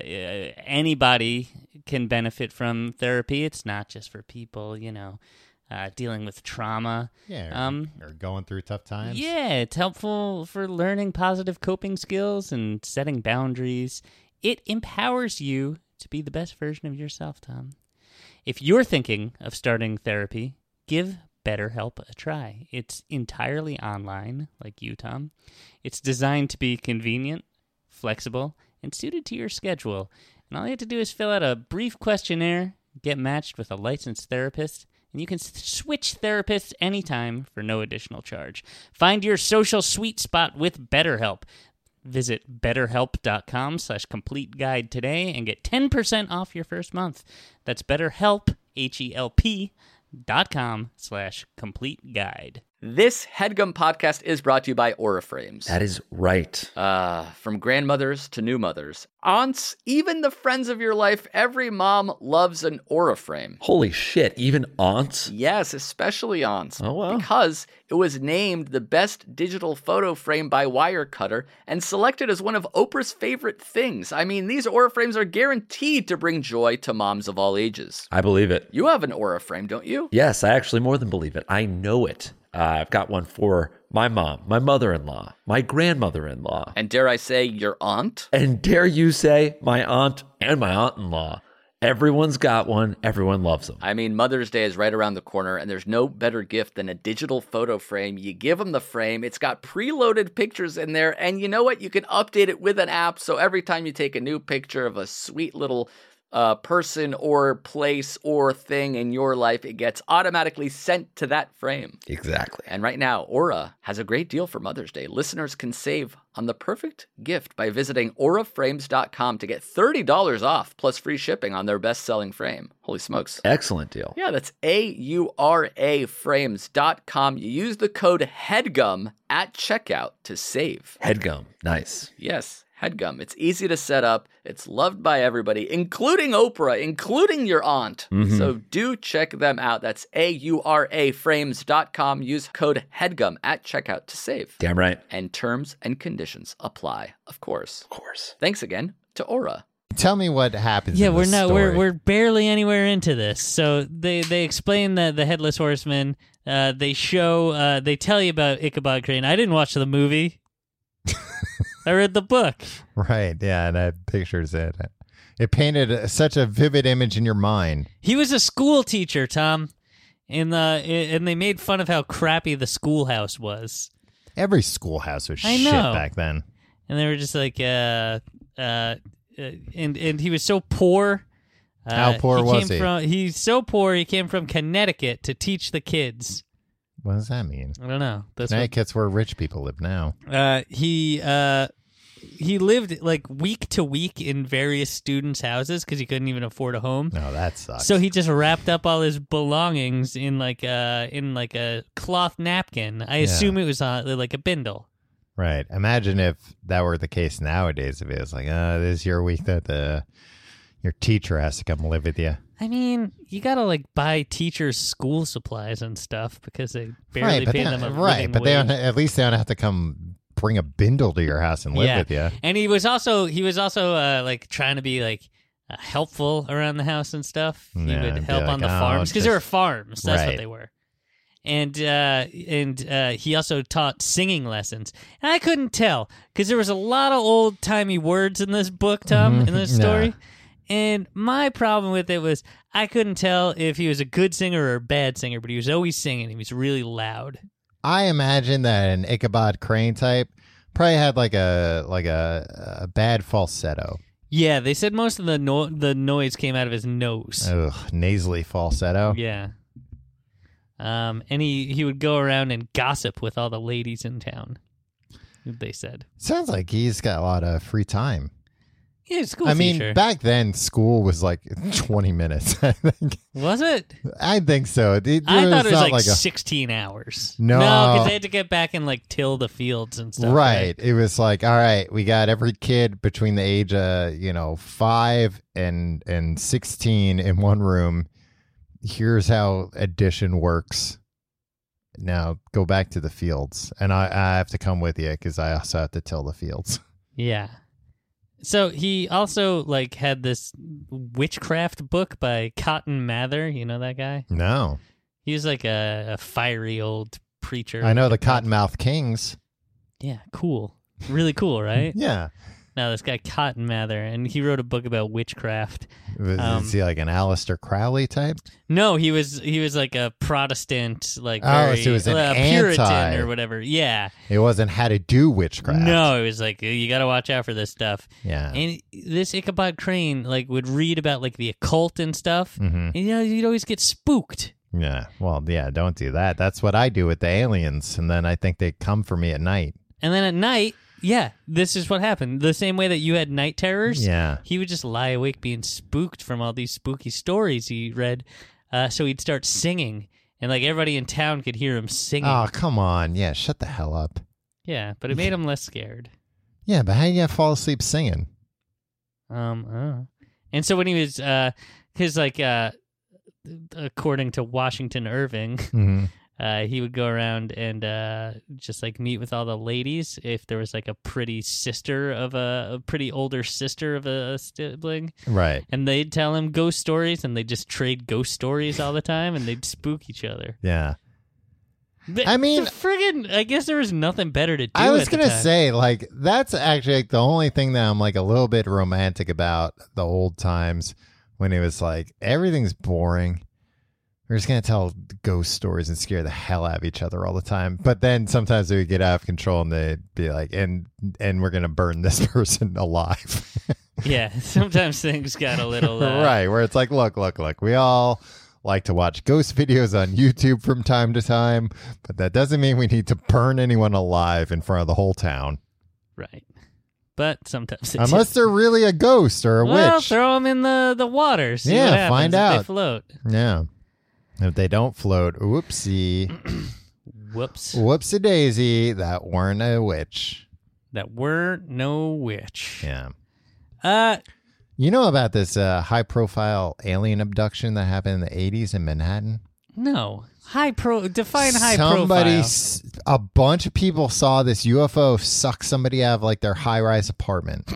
anybody can benefit from therapy. It's not just for people, you know, uh, dealing with trauma. Yeah, or, Um, or going through tough times. Yeah, it's helpful for learning positive coping skills and setting boundaries. It empowers you to be the best version of yourself, Tom. If you're thinking of starting therapy, give BetterHelp a try. It's entirely online, like you, Tom. It's designed to be convenient, flexible, and suited to your schedule. And all you have to do is fill out a brief questionnaire, get matched with a licensed therapist, and you can s- switch therapists anytime for no additional charge. Find your social sweet spot with BetterHelp. Visit betterhelp.com slash complete guide today and get ten percent off your first month. That's BetterHelp, H E L P, dot com slash complete guide. This HeadGum podcast is brought to you by Aura Frames. That is right. Uh, from grandmothers to new mothers, aunts, even the friends of your life, every mom loves an Aura Frame. Holy shit, even aunts? Yes, especially aunts. Oh, wow. Because it was named the best digital photo frame by Wirecutter and selected as one of Oprah's favorite things. I mean, these Aura Frames are guaranteed to bring joy to moms of all ages. I believe it. You have an Aura Frame, don't you? Yes, I actually more than believe it. I know it. Uh, I've got one for my mom, my mother-in-law, my grandmother-in-law, And dare I say, your aunt? and dare you say, my aunt and my aunt-in-law. Everyone's got one. Everyone loves them. I mean, Mother's Day is right around the corner, and there's no better gift than a digital photo frame. You give them the frame, it's got preloaded pictures in there, and you know what? You can update it with an app, so every time you take a new picture of a sweet little uh, person or place or thing in your life, it gets automatically sent to that frame. Exactly. And right now, Aura has a great deal for Mother's Day. Listeners can save on the perfect gift by visiting aura frames dot com to get thirty dollars off plus free shipping on their best-selling frame. Holy smokes. Excellent deal. Yeah, that's A U R A frames dot com. You use the code HEADGUM at checkout to save. Headgum. Nice. Yes, HEADGUM. It's easy to set up. It's loved by everybody, including Oprah, including your aunt. Mhm. So do check them out. That's A U R A frames dot com. Use code HEADGUM at checkout to save. Damn right. And terms and conditions apply, of course. Of course. Thanks again to Aura. Tell me what happens. Yeah, in we're this not. story. We're we're barely anywhere into this. So they they explain the the headless horseman. Uh, they show. Uh, they tell you about Ichabod Crane. I didn't watch the movie. I read the book. right. Yeah, and I have pictures it. It painted a- such a vivid image in your mind. He was a school teacher, Tom. and the and they made fun of how crappy the schoolhouse was. Every schoolhouse was I shit know. back then. And they were just like, uh, uh, uh and and he was so poor. Uh, How poor he was came he? From, he's so poor. He came from Connecticut to teach the kids. What does that mean? I don't know. That's what, Connecticut's where rich people live now. uh, he uh, he lived like week to week in various students' houses because he couldn't even afford a home. No, that sucks. So he just wrapped up all his belongings in like a in like a cloth napkin. I assume it was uh, like a bindle. Right. Imagine if that were the case nowadays. If it was like, uh, this is your week that the your teacher has to come live with you. I mean, you gotta like buy teachers school supplies and stuff because they barely right, but pay they them a don't- right, living but they wage. don't, at least they don't have to come bring a bindle to your house and live yeah. with you. And he was also he was also uh, like trying to be like uh, helpful around the house and stuff. He Yeah, would be help like, on the "Oh, farms because they were just-" farms. That's what Right. they were. And uh, and uh, he also taught singing lessons. And I couldn't tell because there was a lot of old timey words in this book, Tom, Mhm. in this Yeah. story. And my problem with it was I couldn't tell if he was a good singer or a bad singer, but he was always singing. He was really loud. I imagine that an Ichabod Crane type probably had like a like a, a bad falsetto. Yeah, they said most of the no- the noise came out of his nose. Ugh, nasally falsetto. Yeah. Um, and he, he would go around and gossip with all the ladies in town, they said. Sounds like he's got a lot of free time. Yeah, school I mean, teacher. back then, school was like twenty minutes, I think. Was it? I think so. It, it I thought it was not like, a, sixteen hours. No. because they had to get back and like till the fields and stuff. right. It was like, all right, we got every kid between the age of, you know, five and and sixteen in one room. Here's how addition works. Now go back to the fields. And I, I have to come with you because I also have to till the fields. Yeah. So he also like had this witchcraft book by Cotton Mather. You know that guy? No. He was like a, a fiery old preacher. I know the Cottonmouth Kings. Yeah, cool. Really cool, right? Yeah. Now this guy Cotton Mather, and he wrote a book about witchcraft. Was, Um, is he like an Aleister Crowley type? No, he was he was like a Protestant, like Oh, very, so he was an uh, Puritan anti- or whatever. Yeah. It wasn't how to do witchcraft. No, it was like you got to watch out for this stuff. Yeah. And this Ichabod Crane like would read about like the occult and stuff, hmm and you know you'd always get spooked. Yeah. Well, yeah, don't do that. That's what I do with the aliens. And then I think they come for me at night. And then at night, yeah, this is what happened. The same way that you had night terrors. Yeah. He would just lie awake being spooked from all these spooky stories he read. Uh, so he'd start singing, and like everybody in town could hear him singing. Oh, come on. Yeah, shut the hell up. Yeah, but it made him less scared. Yeah, but how do you fall asleep singing? Um, I don't know. And so when he was, uh, his like, uh, according to Washington Irving, Mm-hmm. uh, he would go around and uh, just like meet with all the ladies. If there was like a pretty sister of a, a pretty older sister of a, a sibling, Right. and they'd tell him ghost stories, and they'd just trade ghost stories all the time, and they'd spook each other. Yeah. The- I mean- the friggin', I guess there was nothing better to do. I was at the going to time. say, like, that's actually like, the only thing that I'm like a little bit romantic about the old times when it was like, everything's boring. We're just going to tell ghost stories and scare the hell out of each other all the time. But then sometimes they would get out of control and they'd be like, and and we're going to burn this person alive. Yeah, sometimes things got a little uh, right. Where it's like, look, look, look, we all like to watch ghost videos on YouTube from time to time, but that doesn't mean we need to burn anyone alive in front of the whole town. right. But sometimes it Unless they're really a ghost or a well, witch. throw them in the the water. See Yeah, what happens find if out. They float. Yeah. If they don't float, whoopsie. Whoops. Whoopsie daisy, that weren't a witch. That were no witch. Yeah. Uh, You know about this uh, high profile alien abduction that happened in the eighties in Manhattan? no. High pro. Define high somebody, profile. s- a bunch of people saw this U F O suck somebody out of like their high rise apartment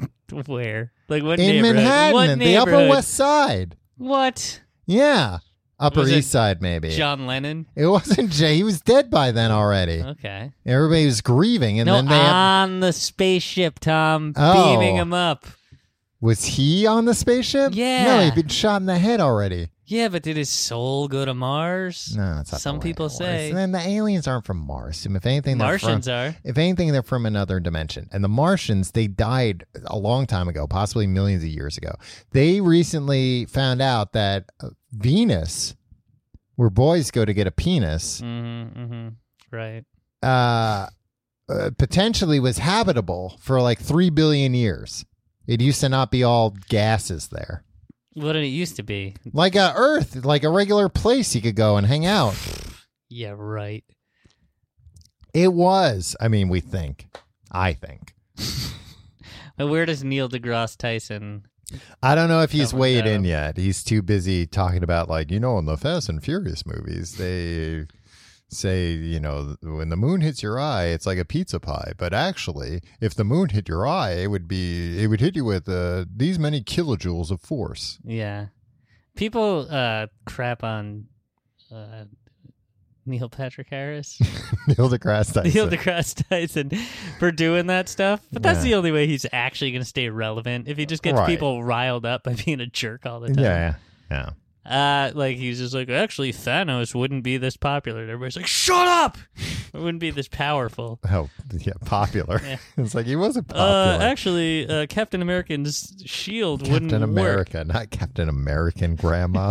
Where? Like what in neighborhood? Manhattan, What in the Upper neighborhood? West Side. What? Yeah. Upper Was it East Side, maybe. John Lennon. It wasn't Jay. He was dead by then already. Okay. Everybody was grieving. And no, then they had, on the spaceship, Tom, Oh. beaming him up. was he on the spaceship? Yeah. No, he'd been shot in the head already. Yeah, but did his soul go to Mars? No, that's not Some the way people it works. say. And then the aliens aren't from Mars. And if anything, they're Martians from, are. If anything, they're from another dimension. And the Martians, they died a long time ago, possibly millions of years ago. They recently found out that uh, Venus, where boys go to get a penis, Mm-hmm, mm-hmm. Right. uh, uh, potentially was habitable for like three billion years. It used to not be all gases there. What did it used to be? Like a Earth, like a regular place you could go and hang out. Yeah, right. It was. I mean, we think. I think. But where does Neil deGrasse Tyson... I don't know if he's Come weighed down. in yet. He's too busy talking about, like, you know, in the Fast and Furious movies, they say, you know, when the moon hits your eye, it's like a pizza pie. But actually, if the moon hit your eye, it would be, it would hit you with uh, these many kilojoules of force. Yeah. People uh, crap on uh, Neil Patrick Harris. Neil deGrasse Tyson. Neil deGrasse Tyson for doing that stuff. But that's Yeah. the only way he's actually going to stay relevant. If he just gets Right. people riled up by being a jerk all the time. Yeah, yeah. Uh, like he's just like, actually, Thanos wouldn't be this popular. And everybody's like, shut up! It wouldn't be this powerful. Oh, yeah, popular. Yeah. It's like he wasn't Uh, popular. actually, uh, Captain American's shield wouldn't Captain work. America, not Captain American Grandma.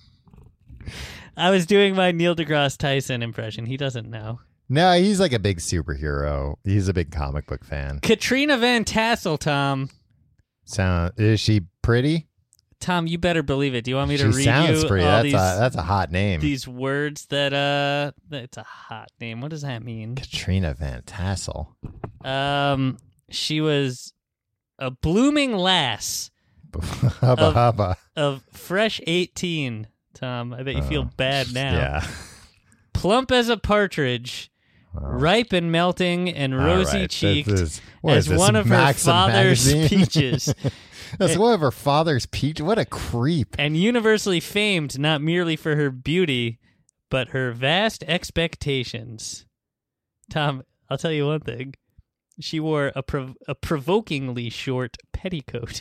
I was doing my Neil deGrasse Tyson impression. He doesn't know. No, he's like a big superhero. He's a big comic book fan. Katrina Van Tassel, Tom. Sound is she pretty? Tom, you better believe it. Do you want me She to read sounds you pretty. all That's these a that's a hot name. these words that uh it's a hot name. What does that mean? Katrina Van Tassel. Um she was a blooming lass hubba Of- hubba. of fresh eighteen, Tom. I bet you feel bad now. Oh, Yeah. Plump as a partridge, ripe and melting and All rosy right, cheeked this is- what as is this, one of her Maxim father's magazine? peaches. That's one of her father's peach. What a creep. And universally famed not merely for her beauty, but her vast expectations. Tom, I'll tell you one thing. She wore a prov- a provokingly short petticoat.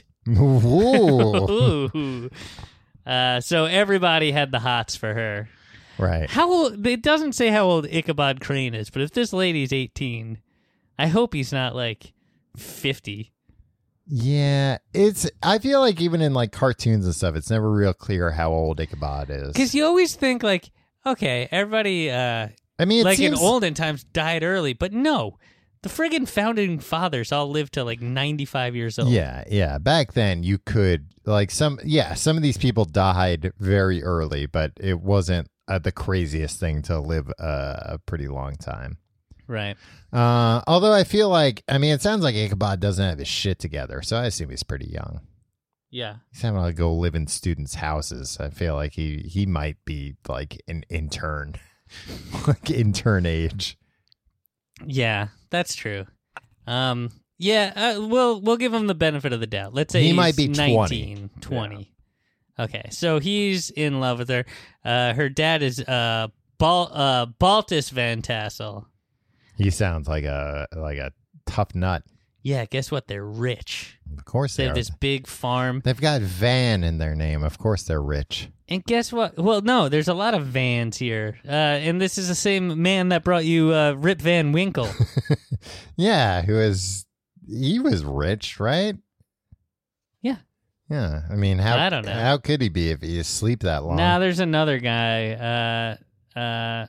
Ooh. Ooh. Uh, so everybody had the hots for her. Right. How old? It doesn't say how old Ichabod Crane is, but if this lady's eighteen, I hope he's not like fifty. Yeah, it's. I feel like even in like cartoons and stuff, it's never real clear how old Ichabod is. Because you always think like, okay, everybody, uh, I mean, it like seems, in olden times, died early, but no, the friggin' founding fathers all lived to like ninety-five years old. Yeah, yeah. Back then, you could like some. Yeah, some of these people died very early, but it wasn't uh, the craziest thing to live uh, a pretty long time. Right. Uh, although I feel like, I mean, it sounds like Ichabod doesn't have his shit together, so I assume he's pretty young. Yeah. He's having to go live in students' houses. I feel like he he might be like an intern, like intern age. Yeah, that's true. Um, yeah, uh, we'll we'll give him the benefit of the doubt. Let's say He he's might be nineteen, twenty. Okay, so he's in love with her. Uh, her dad is uh, Bal- uh, Baltus Van Tassel. He sounds like a like a tough nut. Yeah, guess what? They're rich. Of course They they, have are. this big farm. They've got Van in their name. Of course they're rich. And guess what? Well, no, there's a lot of Vans here. Uh, and this is the same man that brought you uh, Rip Van Winkle. Yeah, who is he was rich, right? Yeah. Yeah. I mean, how I don't know. how could he be if he sleep that long? Now there's another guy uh, uh,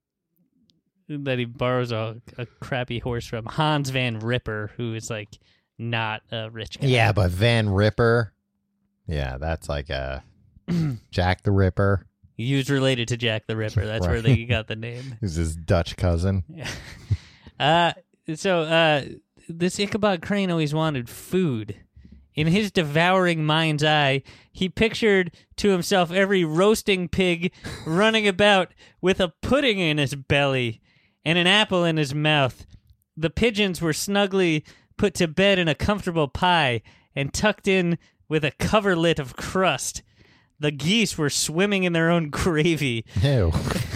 that he borrows a, a crappy horse from, Hans Van Ripper, who is like not a rich guy. Yeah, but Van Ripper. Yeah, that's like a Jack the Ripper. He was related to Jack the Ripper. That's where Right. they got the name. Who's his Dutch cousin? Uh, so uh, this Ichabod Crane always wanted food. In his devouring mind's eye, he pictured to himself every roasting pig running about with a pudding in his belly and an apple in his mouth. The pigeons were snugly put to bed in a comfortable pie and tucked in with a coverlet of crust. The geese were swimming in their own gravy, Ew.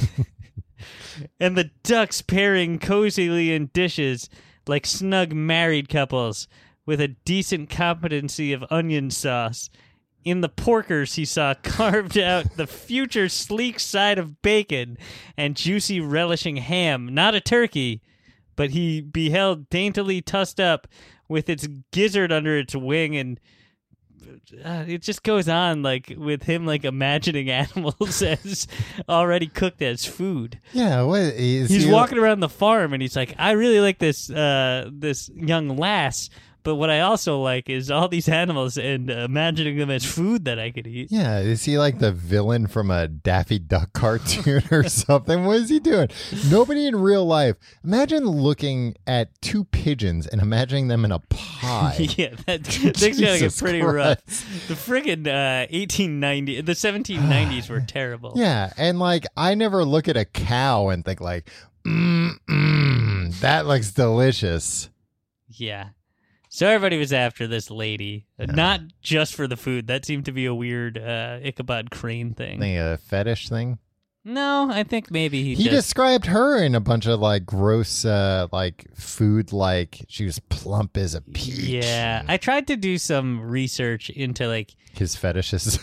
and the ducks pairing cozily in dishes like snug married couples with a decent competency of onion sauce. In the porkers, he saw carved out the future sleek side of bacon and juicy relishing ham, not a turkey, but he beheld daintily tussed up with its gizzard under its wing, and uh, it just goes on like with him like imagining animals as already cooked as food. Yeah, what is He's he, walking around the farm and he's like, I really like this uh, this young lass, but what I also like is all these animals and uh, imagining them as food that I could eat. Yeah, is he like the villain from a Daffy Duck cartoon or something? What is he doing? Nobody in real life. Imagine looking at two pigeons and imagining them in a pie. Yeah, that things gotta get Jesus pretty Christ. rough. The friggin' uh, eighteen ninety, the seventeen nineties were terrible. Yeah, and like I never look at a cow and think like, mm, mm, that looks delicious. Yeah. So everybody was after this lady, uh, not just for the food. That seemed to be a weird uh, Ichabod Crane thing. Think a fetish thing. No, I think maybe he, He just... described her in a bunch of like gross, uh, like food, like she was plump as a peach. Yeah, I tried to do some research into like His fetishes.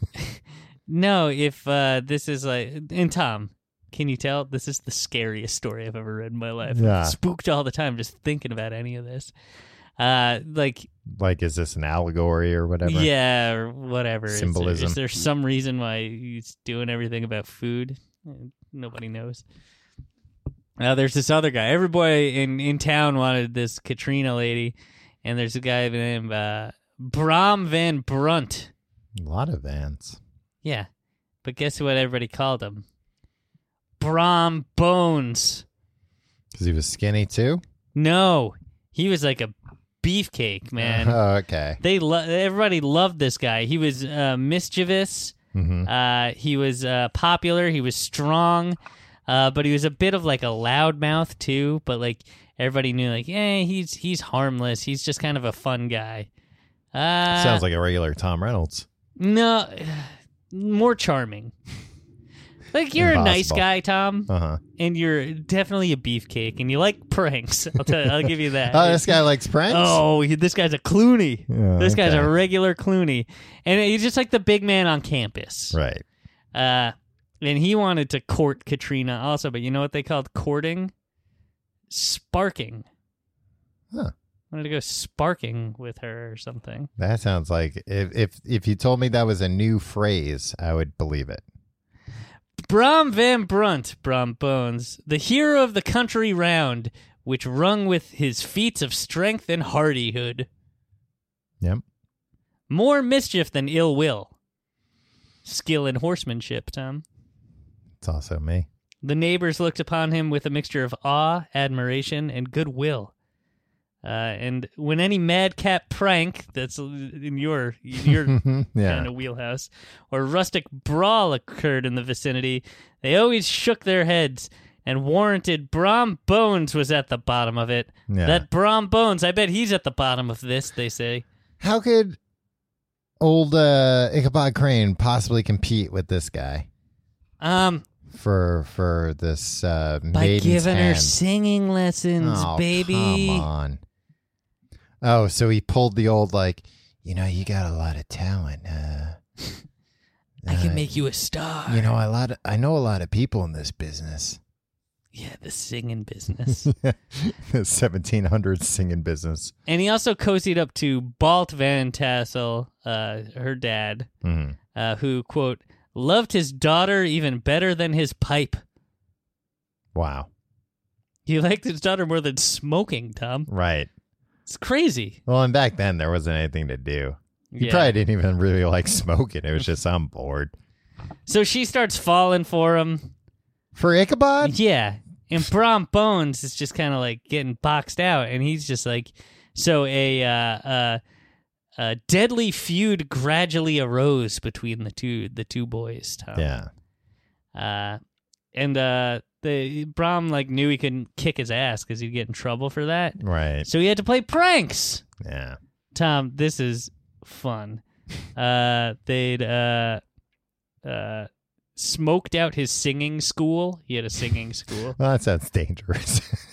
no, if uh, this is like and Tom, can you tell this is the scariest story I've ever read in my life? Yeah. I'm spooked all the time just thinking about any of this. Uh, like Like, is this an allegory or whatever? yeah, or whatever. Is there- Symbolism. Is there, some reason why he's doing everything about food? Eh, Nobody knows. Uh, there's this other guy. Every boy in, in town wanted this Katrina lady, and there's a guy named uh, Bram Van Brunt. A lot of vans. Yeah, but guess what everybody called him? Bram Bones. Because he was skinny too? No, he was like a beefcake, man. Oh, okay. They lo- everybody loved this guy. He was uh, mischievous. Mm-hmm. Uh, he was uh, popular. He was strong, uh, but he was a bit of like a loudmouth too. But like everybody knew, like, eh, he's he's harmless. He's just kind of a fun guy. Uh, Sounds like a regular Tom Reynolds. no, more charming. Like you're a nice Impossible. guy, Tom, Uh-huh. and you're definitely a beefcake, and you like pranks. I'll tell you, I'll give you that. Oh, this guy likes pranks? Oh, he, this guy's a Clooney. Yeah, this guy's okay. a regular Clooney, and he's just like the big man on campus. Right. Uh, and he wanted to court Katrina also, but you know what they called courting? Sparking. Huh. Wanted to go sparking with her or something. That sounds like if if if you told me that was a new phrase, I would believe it. Bram Van Brunt, Bram Bones, the hero of the country round, which rung with his feats of strength and hardihood. Yep. More mischief than ill will. Skill in horsemanship, Tom. It's also me. The neighbors looked upon him with a mixture of awe, admiration, and goodwill. Uh, and when any madcap prank that's in your your Yeah. kind of wheelhouse or rustic brawl occurred in the vicinity, they always shook their heads and warranted Bram Bones was at the bottom of it. Yeah. That Bram Bones, I bet he's at the bottom of this, they say. How could old uh, Ichabod Crane possibly compete with this guy Um, for for this uh, by maiden's giving her hand? sing lessons, Oh, baby. come on. Oh, so he pulled the old like, you know, you got a lot of talent. Uh, I uh, can make you a star. You know, a lot. Of, I know a lot of people in this business. Yeah, the singing business. The seventeen hundreds singing business. And he also cozied up to Balt Van Tassel, uh, her dad, Mhm. uh, who, quote, loved his daughter even better than his pipe. Wow. He liked his daughter more than smoking, Tom. Right. It's crazy. Well, and back then there wasn't anything to do. He Yeah. probably didn't even really like smoking. It was just I'm bored. So she starts falling for him. For Ichabod? Yeah. And Bram Bones is just kind of like getting boxed out. And he's just like, so a, uh, uh, a deadly feud gradually arose between the two, the two boys, Tom. Yeah. Uh, and uh, the Bram like knew he couldn't kick his ass because he'd get in trouble for that. Right. So he had to play pranks. Yeah. Tom, this is fun. Uh, they'd uh, uh, smoked out his singing school. He had a singing school. Well, that sounds dangerous.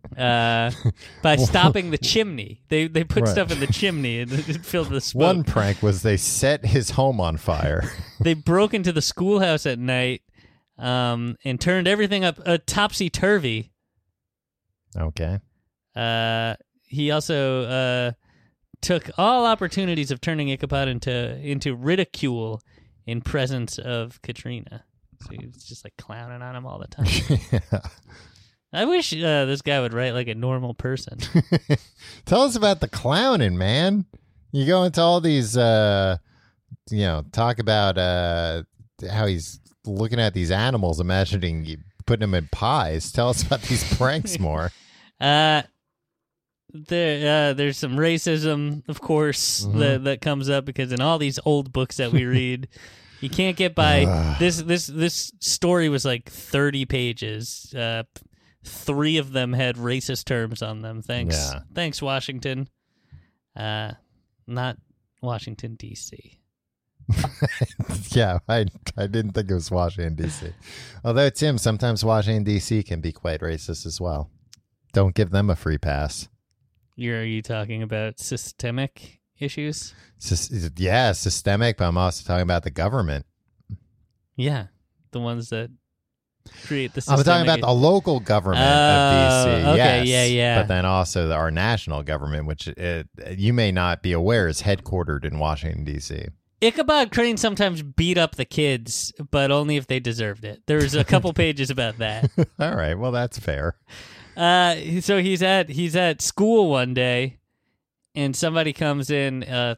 uh, by stopping the chimney. They they put Right. stuff in the chimney and it filled the smoke. One prank was they set his home on fire. They broke into the schoolhouse at night um, and turned everything up uh, topsy-turvy. Okay. Uh, he also uh, took all opportunities of turning Ichabod into into ridicule in presence of Katrina. So he was just like clowning on him all the time. Yeah. I wish uh, this guy would write like a normal person. Tell us about the clowning, man. You go into all these, uh, you know, talk about uh, how he's looking at these animals, imagining you putting them in pies. Tell us about these pranks more. Uh, there, uh, there's some racism, of course, Mhm. that that comes up because in all these old books that we read, you can't get by. this this this story was like thirty pages. Uh, three of them had racist terms on them. Thanks, Yeah. thanks, Washington. Uh, not Washington D C. Yeah, I I didn't think it was Washington, D C. Although, Tim, sometimes Washington, D C can be quite racist as well. Don't give them a free pass. You're are you talking about systemic issues? Sys- yeah, systemic, but I'm also talking about the government. Yeah, the ones that create the. I'm talking systemic about the local government Oh, of D C. okay, yes, yeah, yeah. But then also the, our national government, which it, you may not be aware is headquartered in Washington, D C. Ichabod Crane sometimes beat up the kids, but only if they deserved it. There's a couple pages about that. All right, well, that's fair. Uh, so he's at he's at school one day, and somebody comes in, uh,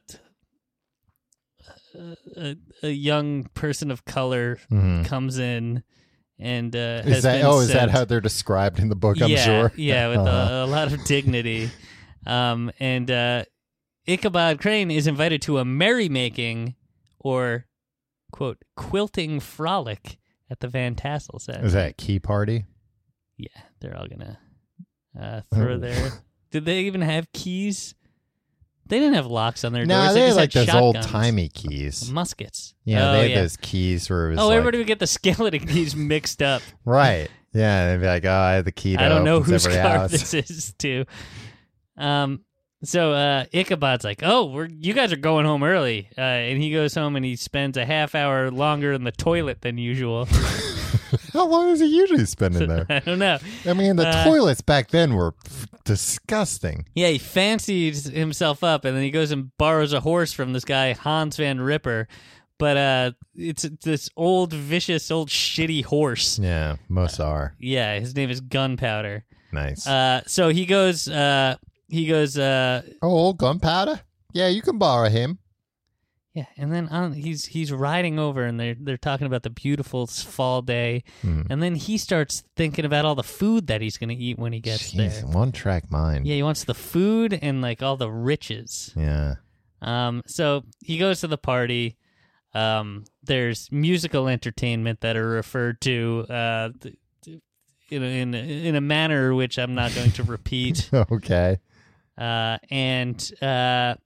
a, a young person of color Mhm. comes in, and uh, has Is that been oh, is that sent- how they're described in the book? I'm yeah, sure. yeah, with Uh-huh. a, a lot of dignity. Um, and uh, Ichabod Crane is invited to a merrymaking, or quote quilting frolic at the Van Tassel set. Is that a key party? Yeah, they're all gonna uh, throw Oh. their. Did they even have keys? They didn't have locks on their No, doors. they just had like had those old shotguns. timey keys. muskets. Yeah, oh, they had yeah. those keys where it was Oh, like, everybody would get the skeleton keys mixed up. right. Yeah, they'd be like, oh, I had the key to I don't know open whose every car house. this is to. Um. So uh, Ichabod's like, "Oh, we're you guys are going home early," uh, and he goes home and he spends a half hour longer in the toilet than usual. How long is he usually spending there? I don't know. I mean, the Uh, toilets back then were f- disgusting. Yeah, he fancies himself up, and then he goes and borrows a horse from this guy Hans Van Ripper. But uh, it's this old, vicious, old, shitty horse. Yeah, most are. Yeah, his name is Gunpowder. Nice. Uh, so he goes. Uh, he goes. Uh, oh, old gunpowder? Yeah, you can borrow him. yeah, and then on, he's he's riding over, and they're they're talking about the beautiful fall day, Hmm. and then he starts thinking about all the food that he's going to eat when he gets Jeez, there. one track mind. Yeah, he wants the food and like all the riches. Yeah. Um, so he goes to the party. Um, there's musical entertainment that are referred to uh, th- th- in a, in a, in a manner which I'm not going to repeat. Okay. Uh, and uh,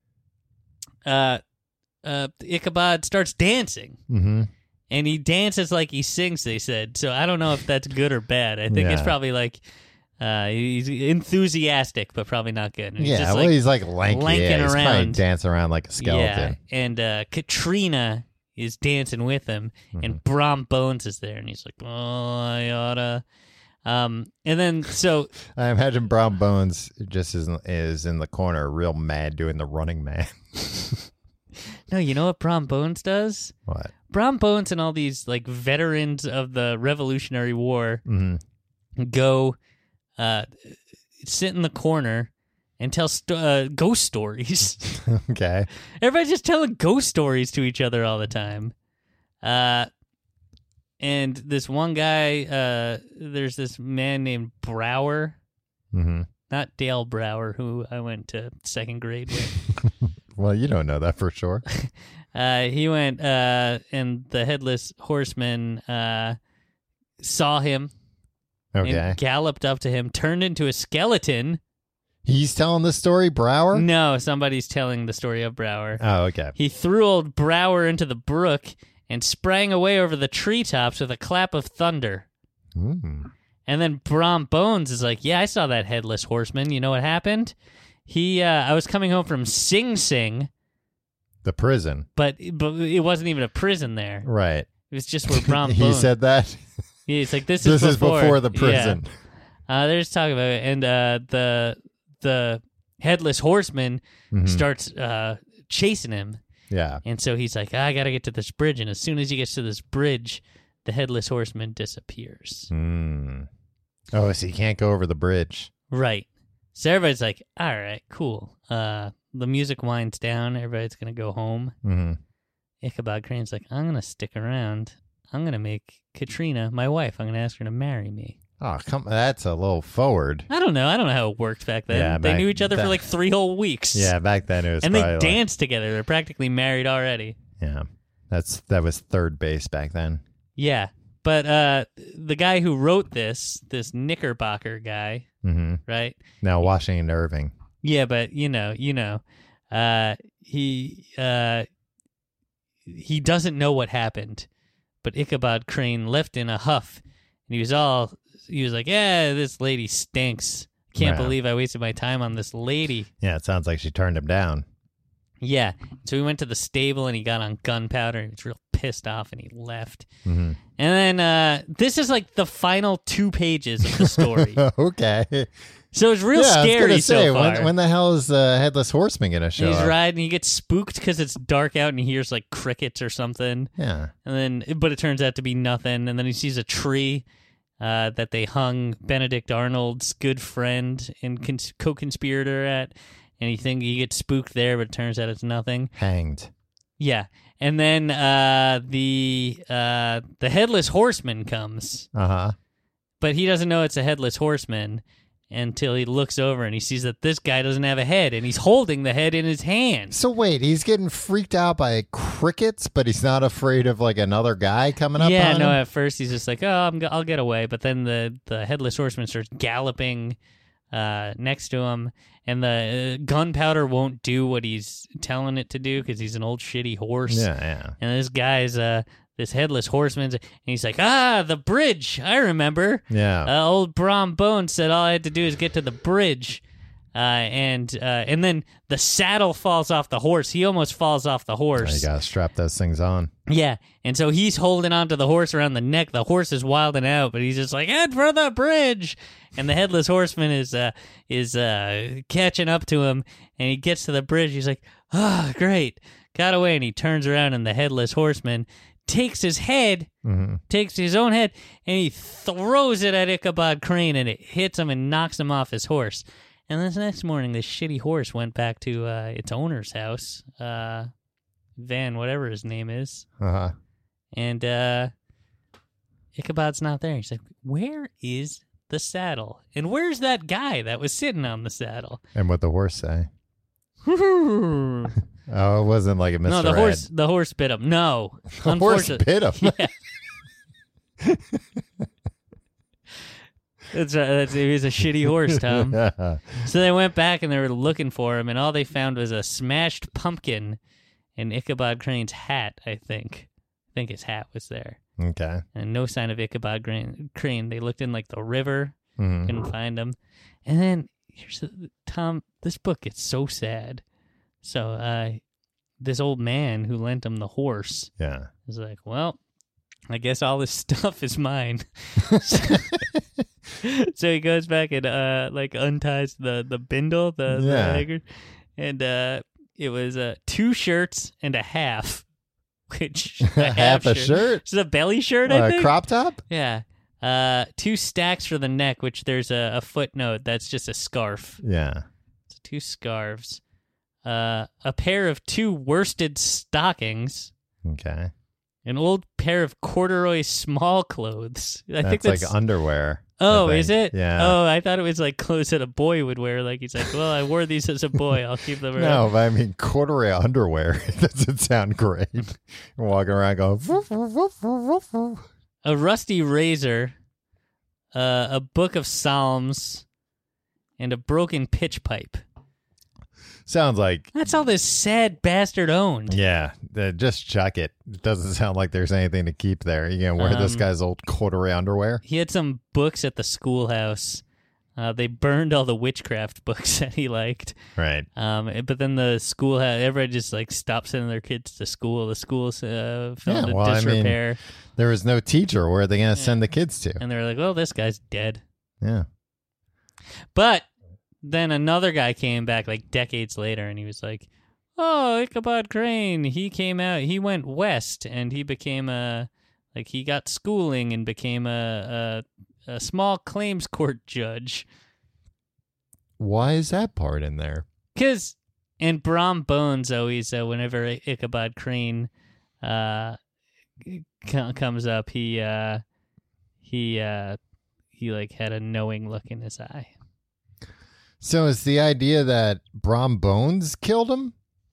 uh, uh, Ichabod starts dancing, Mm-hmm. and he dances like he sings. They said so. I don't know if that's good or bad. I think it's Yeah. probably like uh, he's enthusiastic, but probably not good. And he's Yeah, just well, like, he's like lanky. lanking Yeah, he's probably around. dancing around like a skeleton. Yeah, and uh, Katrina is dancing with him, Mm-hmm. and Brom Bones is there, and he's like, "Oh, I oughta." Um, and then so I imagine Brown Bones just is, is in the corner, real mad, doing the running man. no, you know what Brom Bones does? What? Brom Bones and all these like veterans of the Revolutionary War Mm-hmm. go uh, sit in the corner and tell st- uh, ghost stories. Okay. Everybody's just telling ghost stories to each other all the time. Uh, and this one guy, uh, there's this man named Brower, Mm-hmm. not Dale Brower, who I went to second grade with. Well, you don't know that for sure. uh, he went, uh, and the headless horseman uh, saw him Okay. and galloped up to him, turned into a skeleton. He's telling the story, Brower? No, somebody's telling the story of Brower. Oh, okay. He threw old Brower into the brook and sprang away over the treetops with a clap of thunder. Mm. And then Brom Bones is like, yeah, I saw that headless horseman. You know what happened? He, uh, I was coming home from Sing Sing. The prison. But, but it wasn't even a prison there. Right. It was just where Brom he Bones. said that? Yeah, it's like, this, this is before. is before the prison. Yeah. Uh, they're just talking about it. And uh, the, the headless horseman Mm-hmm. starts uh, chasing him. Yeah. And so he's like, I got to get to this bridge. And as soon as he gets to this bridge, the headless horseman disappears. Mm. Oh, so you can't go over the bridge. Right. So everybody's like, all right, cool. Uh, the music winds down. Everybody's going to go home. Mm-hmm. Ichabod Crane's like, I'm going to stick around. I'm going to make Katrina my wife. I'm going to ask her to marry me. Oh, come that's a little forward. I don't know. I don't know how it worked back then. Yeah, they back- knew each other that- for like three whole weeks. Yeah, back then it was and they probably like- danced together. They're practically married already. Yeah. That's that was third base back then. Yeah. But uh, the guy who wrote this, this Knickerbocker guy, Mm-hmm. right? Now Washington Irving. Yeah, but you know, you know, uh, he uh, he doesn't know what happened. But Ichabod Crane left in a huff, and he was all he was like, "Yeah, this lady stinks. Can't Yeah. believe I wasted my time on this lady." Yeah, it sounds like she turned him down. Yeah, so he went to the stable and he got on gunpowder. And he was real pissed off, and he left. Mm-hmm. And then uh, this is like the final two pages of the story. Okay. So it's real yeah, I was scary gonna say, so far. when, when the hell is the headless horseman gonna show He's up? riding. He gets spooked because it's dark out and he hears like crickets or something. Yeah. And then, but it turns out to be nothing. And then he sees a tree uh, that they hung Benedict Arnold's good friend and cons- co-conspirator at. And he think he gets spooked there, but it turns out it's nothing. Hanged. Yeah. And then uh, the uh, the headless horseman comes, Uh huh. but he doesn't know it's a headless horseman until he looks over and he sees that this guy doesn't have a head, and he's holding the head in his hand. So wait, he's getting freaked out by crickets, but he's not afraid of like another guy coming up Yeah, on no. him? At first, he's just like, "Oh, I'm, I'll get away," but then the the headless horseman starts galloping uh, next to him, and the uh, gunpowder won't do what he's telling it to do because he's an old shitty horse. Yeah, yeah. And this guy's uh, this headless horseman's, and he's like, "Ah, the bridge! I remember." Yeah. Uh, old Brom Bones said all I had to do is get to the bridge. Uh, and uh, and then the saddle falls off the horse. He almost falls off the horse. You gotta strap those things on. Yeah, and so he's holding onto the horse around the neck. The horse is wilding out, but he's just like, "Head for the bridge!" And the headless horseman is uh, is uh, catching up to him, and he gets to the bridge. He's like, "Ah, oh, great, got away!" And he turns around, and the headless horseman takes his head, Mm-hmm. takes his own head, and he throws it at Ichabod Crane, and it hits him and knocks him off his horse. And this next morning, this shitty horse went back to uh, its owner's house, uh, Van, whatever his name is. Uh huh. And uh, Ichabod's not there. He's like, where is the saddle? And where's that guy that was sitting on the saddle? And what the horse say? no, Oh, it wasn't like a Mister the Ed. horse the horse bit him. No. The horse Unfortunate- bit him. Yeah. That's right. That's, he was a shitty horse, Tom. So they went back and they were looking for him, and all they found was a smashed pumpkin and Ichabod Crane's hat, I think. I think his hat was there. Okay. And no sign of Ichabod Crane. Crane. They looked in like the river, Mhm. couldn't find him. And then here's the, Tom. This book gets so sad. So uh, this old man who lent him the horse Yeah. is like, well, I guess all this stuff is mine. So he goes back and uh, like unties the the bindle, the, the Yeah. hanger, and uh, it was uh, two shirts and a half, which a Half a shirt? This is a belly shirt, I Uh, think. crop top? Yeah. Uh, two stacks for the neck, which there's a, a footnote that's just a scarf. Yeah. So two scarves. Uh, a pair of two worsted stockings. Okay. An old pair of corduroy small clothes. I that's, think that's like underwear. Oh, I is think. it? Yeah. Oh, I thought it was like clothes that a boy would wear. Like he's like, well, I wore these as a boy. I'll keep them around. No, but I mean corduroy underwear. It doesn't sound great. You're walking around going. Woof, woof, woof, woof, woof. A rusty razor, uh, a book of psalms, and a broken pitch pipe. Sounds like, That's all this sad bastard owned. yeah, uh, just chuck it. It doesn't sound like there's anything to keep there. You gonna wear this Um, guy's old corduroy underwear? He had some books at the schoolhouse. Uh, they burned all the witchcraft books that he liked. Right. Um, but then the school had everybody just like stopped sending their kids to school. The schools uh, fell Yeah, into well, I mean, disrepair, There was no teacher. Where are they going to send the kids to? and they were like, "Well, this guy's dead." Yeah. But then another guy came back like decades later, and he was like, "Oh, Ichabod Crane. He came out. He went west, and he became a like he got schooling and became a a, a small claims court judge." Why is that part in there? Because and Brom Bones always, uh, whenever I- Ichabod Crane uh, c- comes up, he uh, he uh, he like had a knowing look in his eye. So is the idea that Brom Bones killed him?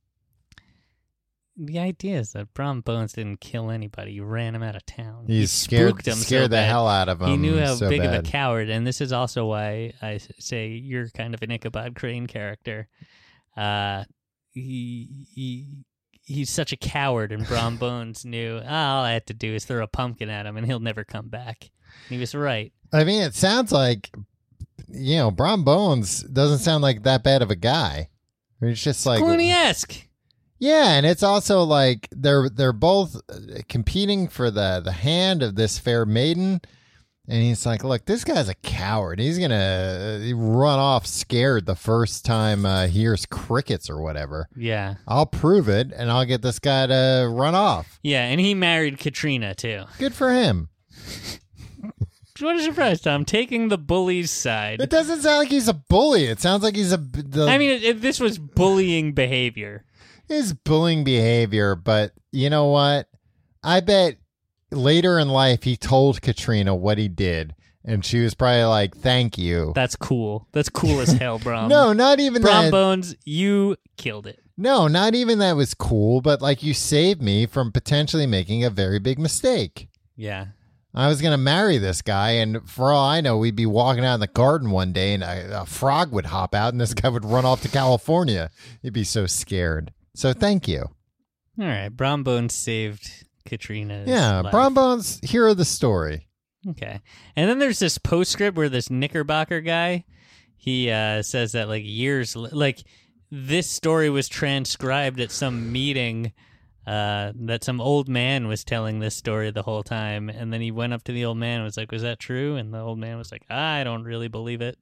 The idea is that Brom Bones didn't kill anybody. He ran him out of town. He he scared spooked him scared so the bad. hell out of him. He knew how so big bad. of a coward, and this is also why I s- say you're kind of an Ichabod Crane character. Uh, he he he's such a coward, and Brom Bones knew, oh, all I have to do is throw a pumpkin at him, and he'll never come back. And he was right. I mean, it sounds like, you know, Brom Bones doesn't sound like that bad of a guy. It's just like Clooney-esque. yeah, and it's also like they're they're both competing for the the hand of this fair maiden, and he's like, look, this guy's a coward. He's gonna run off scared the first time uh, he hears crickets or whatever. Yeah, I'll prove it, and I'll get this guy to run off. yeah, and he married Katrina too. Good for him. What a surprise, Tom! Taking the bully's side. It doesn't sound like he's a bully. It sounds like he's a. The, I mean, it, it, this was bullying behavior. His bullying behavior, but you know what? I bet later in life he told Katrina what he did, and she was probably like, "Thank you." That's cool. That's cool as hell, Brom. no, not even Brom that. Bones, you killed it. No, not even that was cool, but like you saved me from potentially making a very big mistake. Yeah. I was going to marry this guy, and for all I know, we'd be walking out in the garden one day, and a, a frog would hop out, and this guy would run off to California. He'd be so scared. So thank you. All right. Brom Bones saved Katrina's Yeah, life. Brom Bones, hero of the story. Okay. And then there's this postscript where this Knickerbocker guy, he uh, says that like years, like this story was transcribed at some meeting uh, that some old man was telling this story the whole time. And then he went up to the old man and was like, was that true? And the old man was like, I don't really believe it.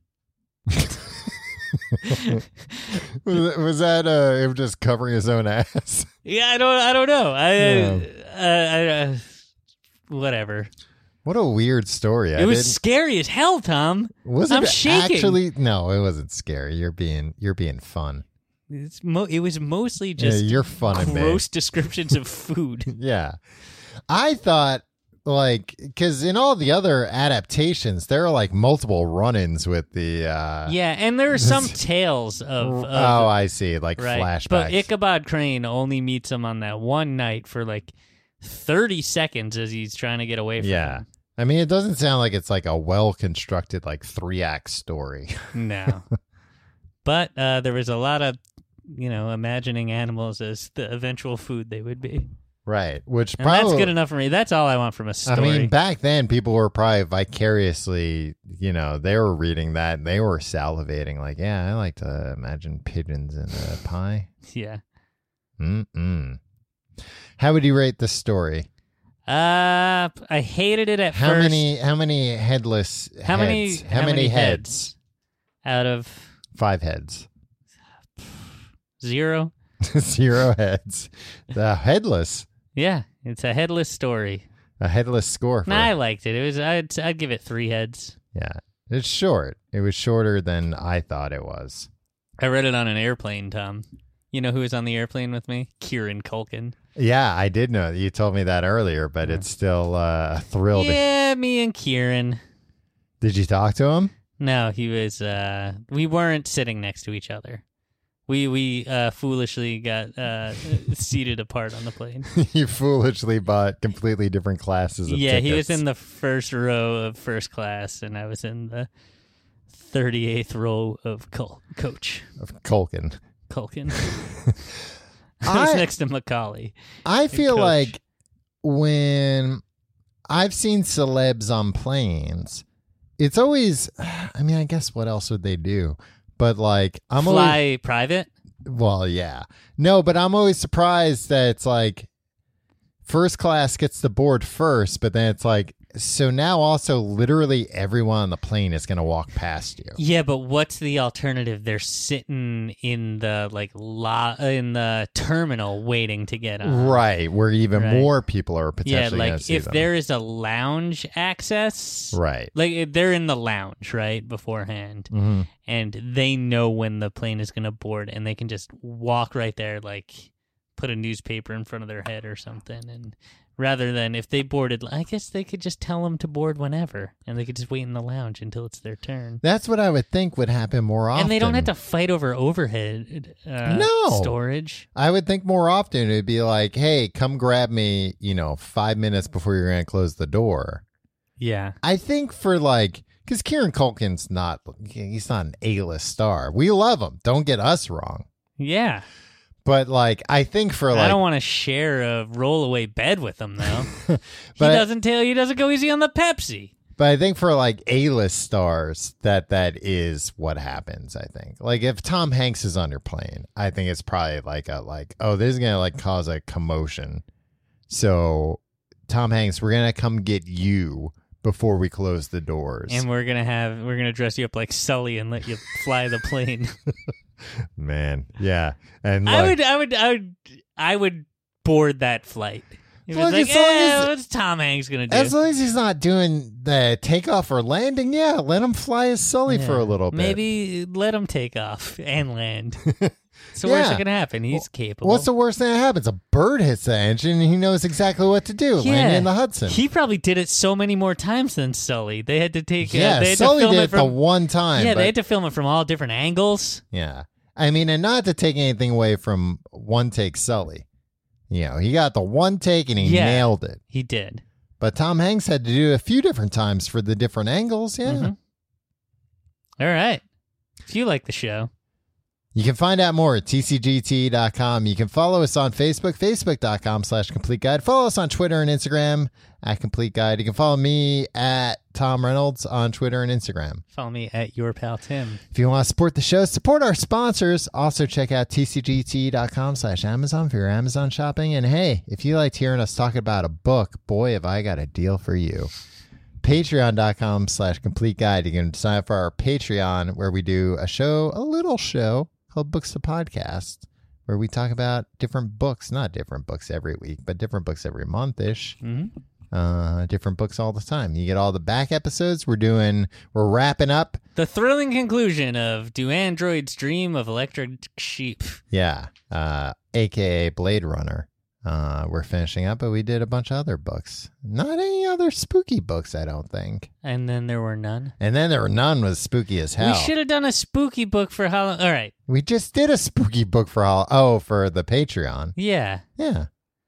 was, was that uh, him just covering his own ass? Yeah, I don't, I don't know. I, Yeah. uh, I, uh, whatever. What a weird story. I It was didn't, scary as hell, Tom. was I'm it shaking. actually? No, it wasn't scary. You're being you're being fun. It's mo- it was mostly just yeah, you're fun gross descriptions of food. Yeah, I thought like because in all the other adaptations there are like multiple run-ins with the. Uh, Yeah, and there are some tales of, of oh, I see. Like right. flashbacks. But Ichabod Crane only meets him on that one night for like thirty seconds as he's trying to get away from yeah. him. I mean, it doesn't sound like it's like a well-constructed like three-act story. No. But uh, there was a lot of, you know, imagining animals as the eventual food they would be. Right, which And probably that's good enough for me. That's all I want from a story. I mean, back then people were probably vicariously, you know, they were reading that and they were salivating. Like, yeah, I like to imagine pigeons in a pie. yeah. Mm-mm. How would you rate the story? Uh, I hated it at How first. many? How many headless? How many? heads? How, many, heads? Out of Five heads. zero? Zero heads. The headless. Yeah, it's a headless story. A headless score. For Nah, I liked it. It was. I'd. I'd give it three heads. Yeah, it's short. It was shorter than I thought it was. I read it on an airplane, Tom. You know who was on the airplane with me? Kieran Culkin. Yeah, I did know. You told me that earlier, but it's still uh, a thrill. to- Yeah, me and Kieran. Did you talk to him? No, he was. Uh, we weren't sitting next to each other. We we uh, foolishly got uh, seated apart on the plane. You foolishly bought completely different classes of Yeah, tickets. he was in the first row of first class, and I was in the thirty-eighth row of col- coach. of Culkin. Culkin. I was next to Macaulay. I feel Coach. like when I've seen celebs on planes, it's always, I mean, I guess what else would they do? But like, I'm Fly always, private? well, yeah. No, but I'm always surprised that it's like first class gets the board first, but then it's like, so now also literally everyone on the plane is going to walk past you. Yeah, but what's the alternative? They're sitting in the like la- in the terminal waiting to get on. Right, where even Right. more people are Yeah, potentially going like to see if them. there is a lounge access, Right. like if they're in the lounge right beforehand, hmm and they know when the plane is going to board, and they can just walk right there, like put a newspaper in front of their head or something, and rather than if they boarded, I guess they could just tell them to board whenever, and they could just wait in the lounge until it's their turn. That's what I would think would happen more often. And they don't have to fight over overhead uh, No. storage. I would think more often it'd be like, hey, come grab me, you know, five minutes before you're going to close the door. Yeah. I think for like, because Kieran Culkin's not, he's not an A-list star. We love him. Don't get us wrong. Yeah. But like, I think for like, I don't want to share a rollaway bed with him, though. he But- doesn't tell. He doesn't go easy on the Pepsi. but I think for like A-list stars, that that is what happens. I think like if Tom Hanks is on your plane, I think it's probably like a like, oh, this is gonna like cause a commotion. So Tom Hanks, we're gonna come get you before we close the doors. And we're gonna have we're gonna dress you up like Sully and let you fly the plane. Man, yeah, and I like, would, I would, I would, I would board that flight. It was Look, like, as long eh, as- what's Tom Hanks gonna do? as long as he's not doing the takeoff or landing, yeah, let him fly his Sully for Yeah. a little bit. Maybe let him take off and land. So where's Yeah. it gonna happen? He's capable. What's the worst thing that happens? A bird hits the engine and he knows exactly what to do. Yeah. Landing in the Hudson. He probably did it so many more times than Sully. They had to take. yeah, uh, they had Sully to film did it it the from. one time. yeah, but, they had to film it from all different angles. yeah. I mean, and not to take anything away from one take Sully. You know, he got the one take and he Yeah. nailed it. He did. But Tom Hanks had to do it a few different times for the different angles. Yeah. Mhm. All right. If you like the show, You can find out more at T C G T dot com. You can follow us on Facebook, facebook.com slash complete guide. Follow us on Twitter and Instagram at complete guide. You can follow me at Tom Reynolds on Twitter and Instagram. follow me at your pal Tim. If you want to support the show, support our sponsors. Also check out T C G T dot com slash Amazon for your Amazon shopping. And hey, if you liked hearing us talk about a book, boy, have I got a deal for you. Patreon.com slash complete guide. You can sign up for our Patreon where we do a show, a little show called Books to Podcast, where we talk about different books, not different books every week, but different books every month-ish. Mm-hmm. Uh, different books all the time. You get all the back episodes. We're doing, we're wrapping up. The thrilling conclusion of Do Androids Dream of Electric Sheep? Yeah. Uh, A K A Blade Runner. Uh, we're finishing up, but we did a bunch of other books. Not any other spooky books, I don't think. And then there were none. And then there were none was spooky as hell. We should have done a spooky book for Halloween. All right. We just did a spooky book for all. Oh, for the Patreon. Yeah. Yeah.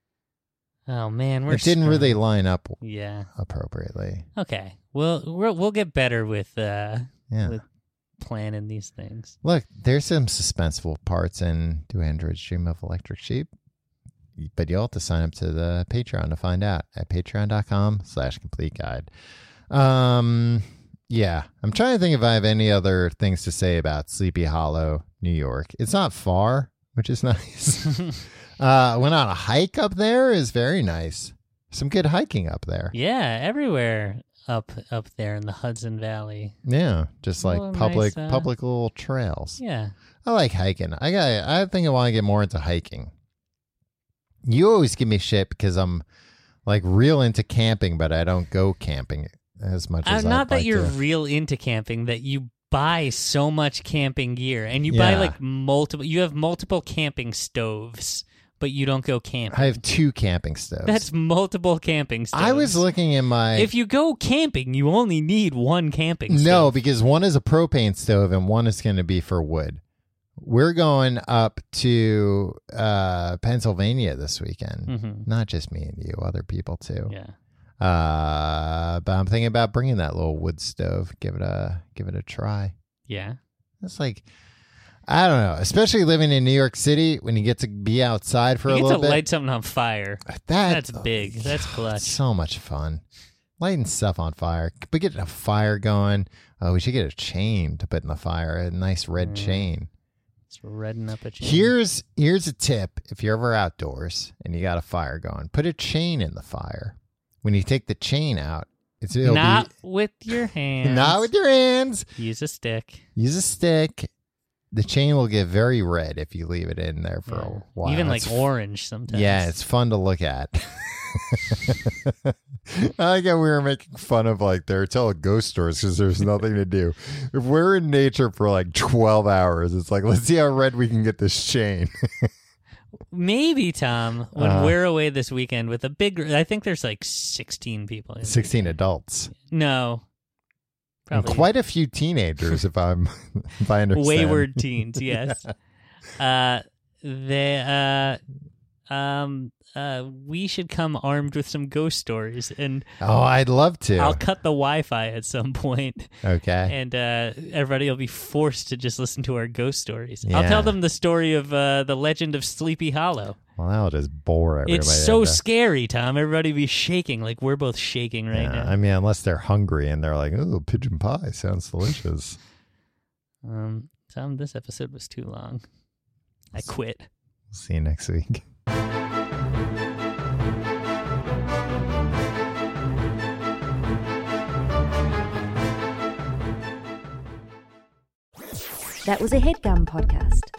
Oh, man. We're It didn't screwed. really line up Yeah. appropriately. Okay. We'll, we'll, we'll get better with, uh, Yeah. with planning these things. Look, there's some suspenseful parts in Do Androids Dream of Electric Sheep? But you'll have to sign up to the Patreon to find out at patreon.com slash complete guide. Um, yeah, I'm trying to think if I have any other things to say about Sleepy Hollow, New York. It's not far, which is nice. uh, went on a hike up there. Is very nice. Some good hiking up there. Yeah. Everywhere up up there in the Hudson Valley. Yeah, just like Well, public nice, uh, public little trails. Yeah. I like hiking. I got. I think I want to get more into hiking. You always give me shit because I'm like real into camping, but I don't go camping as much as Uh, I'd not that like you're to. real into camping, that you buy so much camping gear and you buy Yeah. like multiple. You have multiple camping stoves, but you don't go camping. I have two camping stoves. That's multiple camping stoves. I was looking in my. If you go camping, you only need one camping no, stove. because one is a propane stove and one is going to be for wood. We're going up to uh, Pennsylvania this weekend. Mhm. Not just me and you, other people too. Yeah. Uh, but I'm thinking about bringing that little wood stove. Give it a give it a try. Yeah. It's like I don't know, especially living in New York City when you get to be outside for you a get little to bit. light something on fire. That, That's big. That's clutch. So much fun. Lighting stuff on fire. We get a fire going. Oh, we should get a chain to put in the fire. A nice red Mm. chain. It's redding up a chain. Here's here's a tip. If you're ever outdoors and you got a fire going, put a chain in the fire. When you take the chain out, it's it'll Not be, with your hands. not with your hands. Use a stick. Use a stick. The chain will get very red if you leave it in there for Yeah. a while. Even like It's orange sometimes. Yeah, it's fun to look at. I like how we were making fun of like they're telling ghost stories because there's nothing to do. If we're in nature for like twelve hours, it's like, let's see how red we can get this chain. Maybe, Tom, when Uh, we're away this weekend with a big, I think there's like sixteen people. In sixteen adults. No. And Probably quite a few teenagers, if I'm if I understand. wayward teens, yes. uh, they, uh, um, uh, we should come armed with some ghost stories, and Oh, I'd love to. I'll cut the Wi-Fi at some point, Okay. and uh, everybody will be forced to just listen to our ghost stories. I'll Yeah. tell them the story of uh, the legend of Sleepy Hollow. Well, that'll just bore everybody. It's so to death. scary, Tom. Everybody be shaking like we're both shaking right Yeah, now. I mean, unless they're hungry and they're like, "Ooh, pigeon pie sounds delicious." Um, Tom, this episode was too long. I quit. See you next week. That was a HeadGum podcast.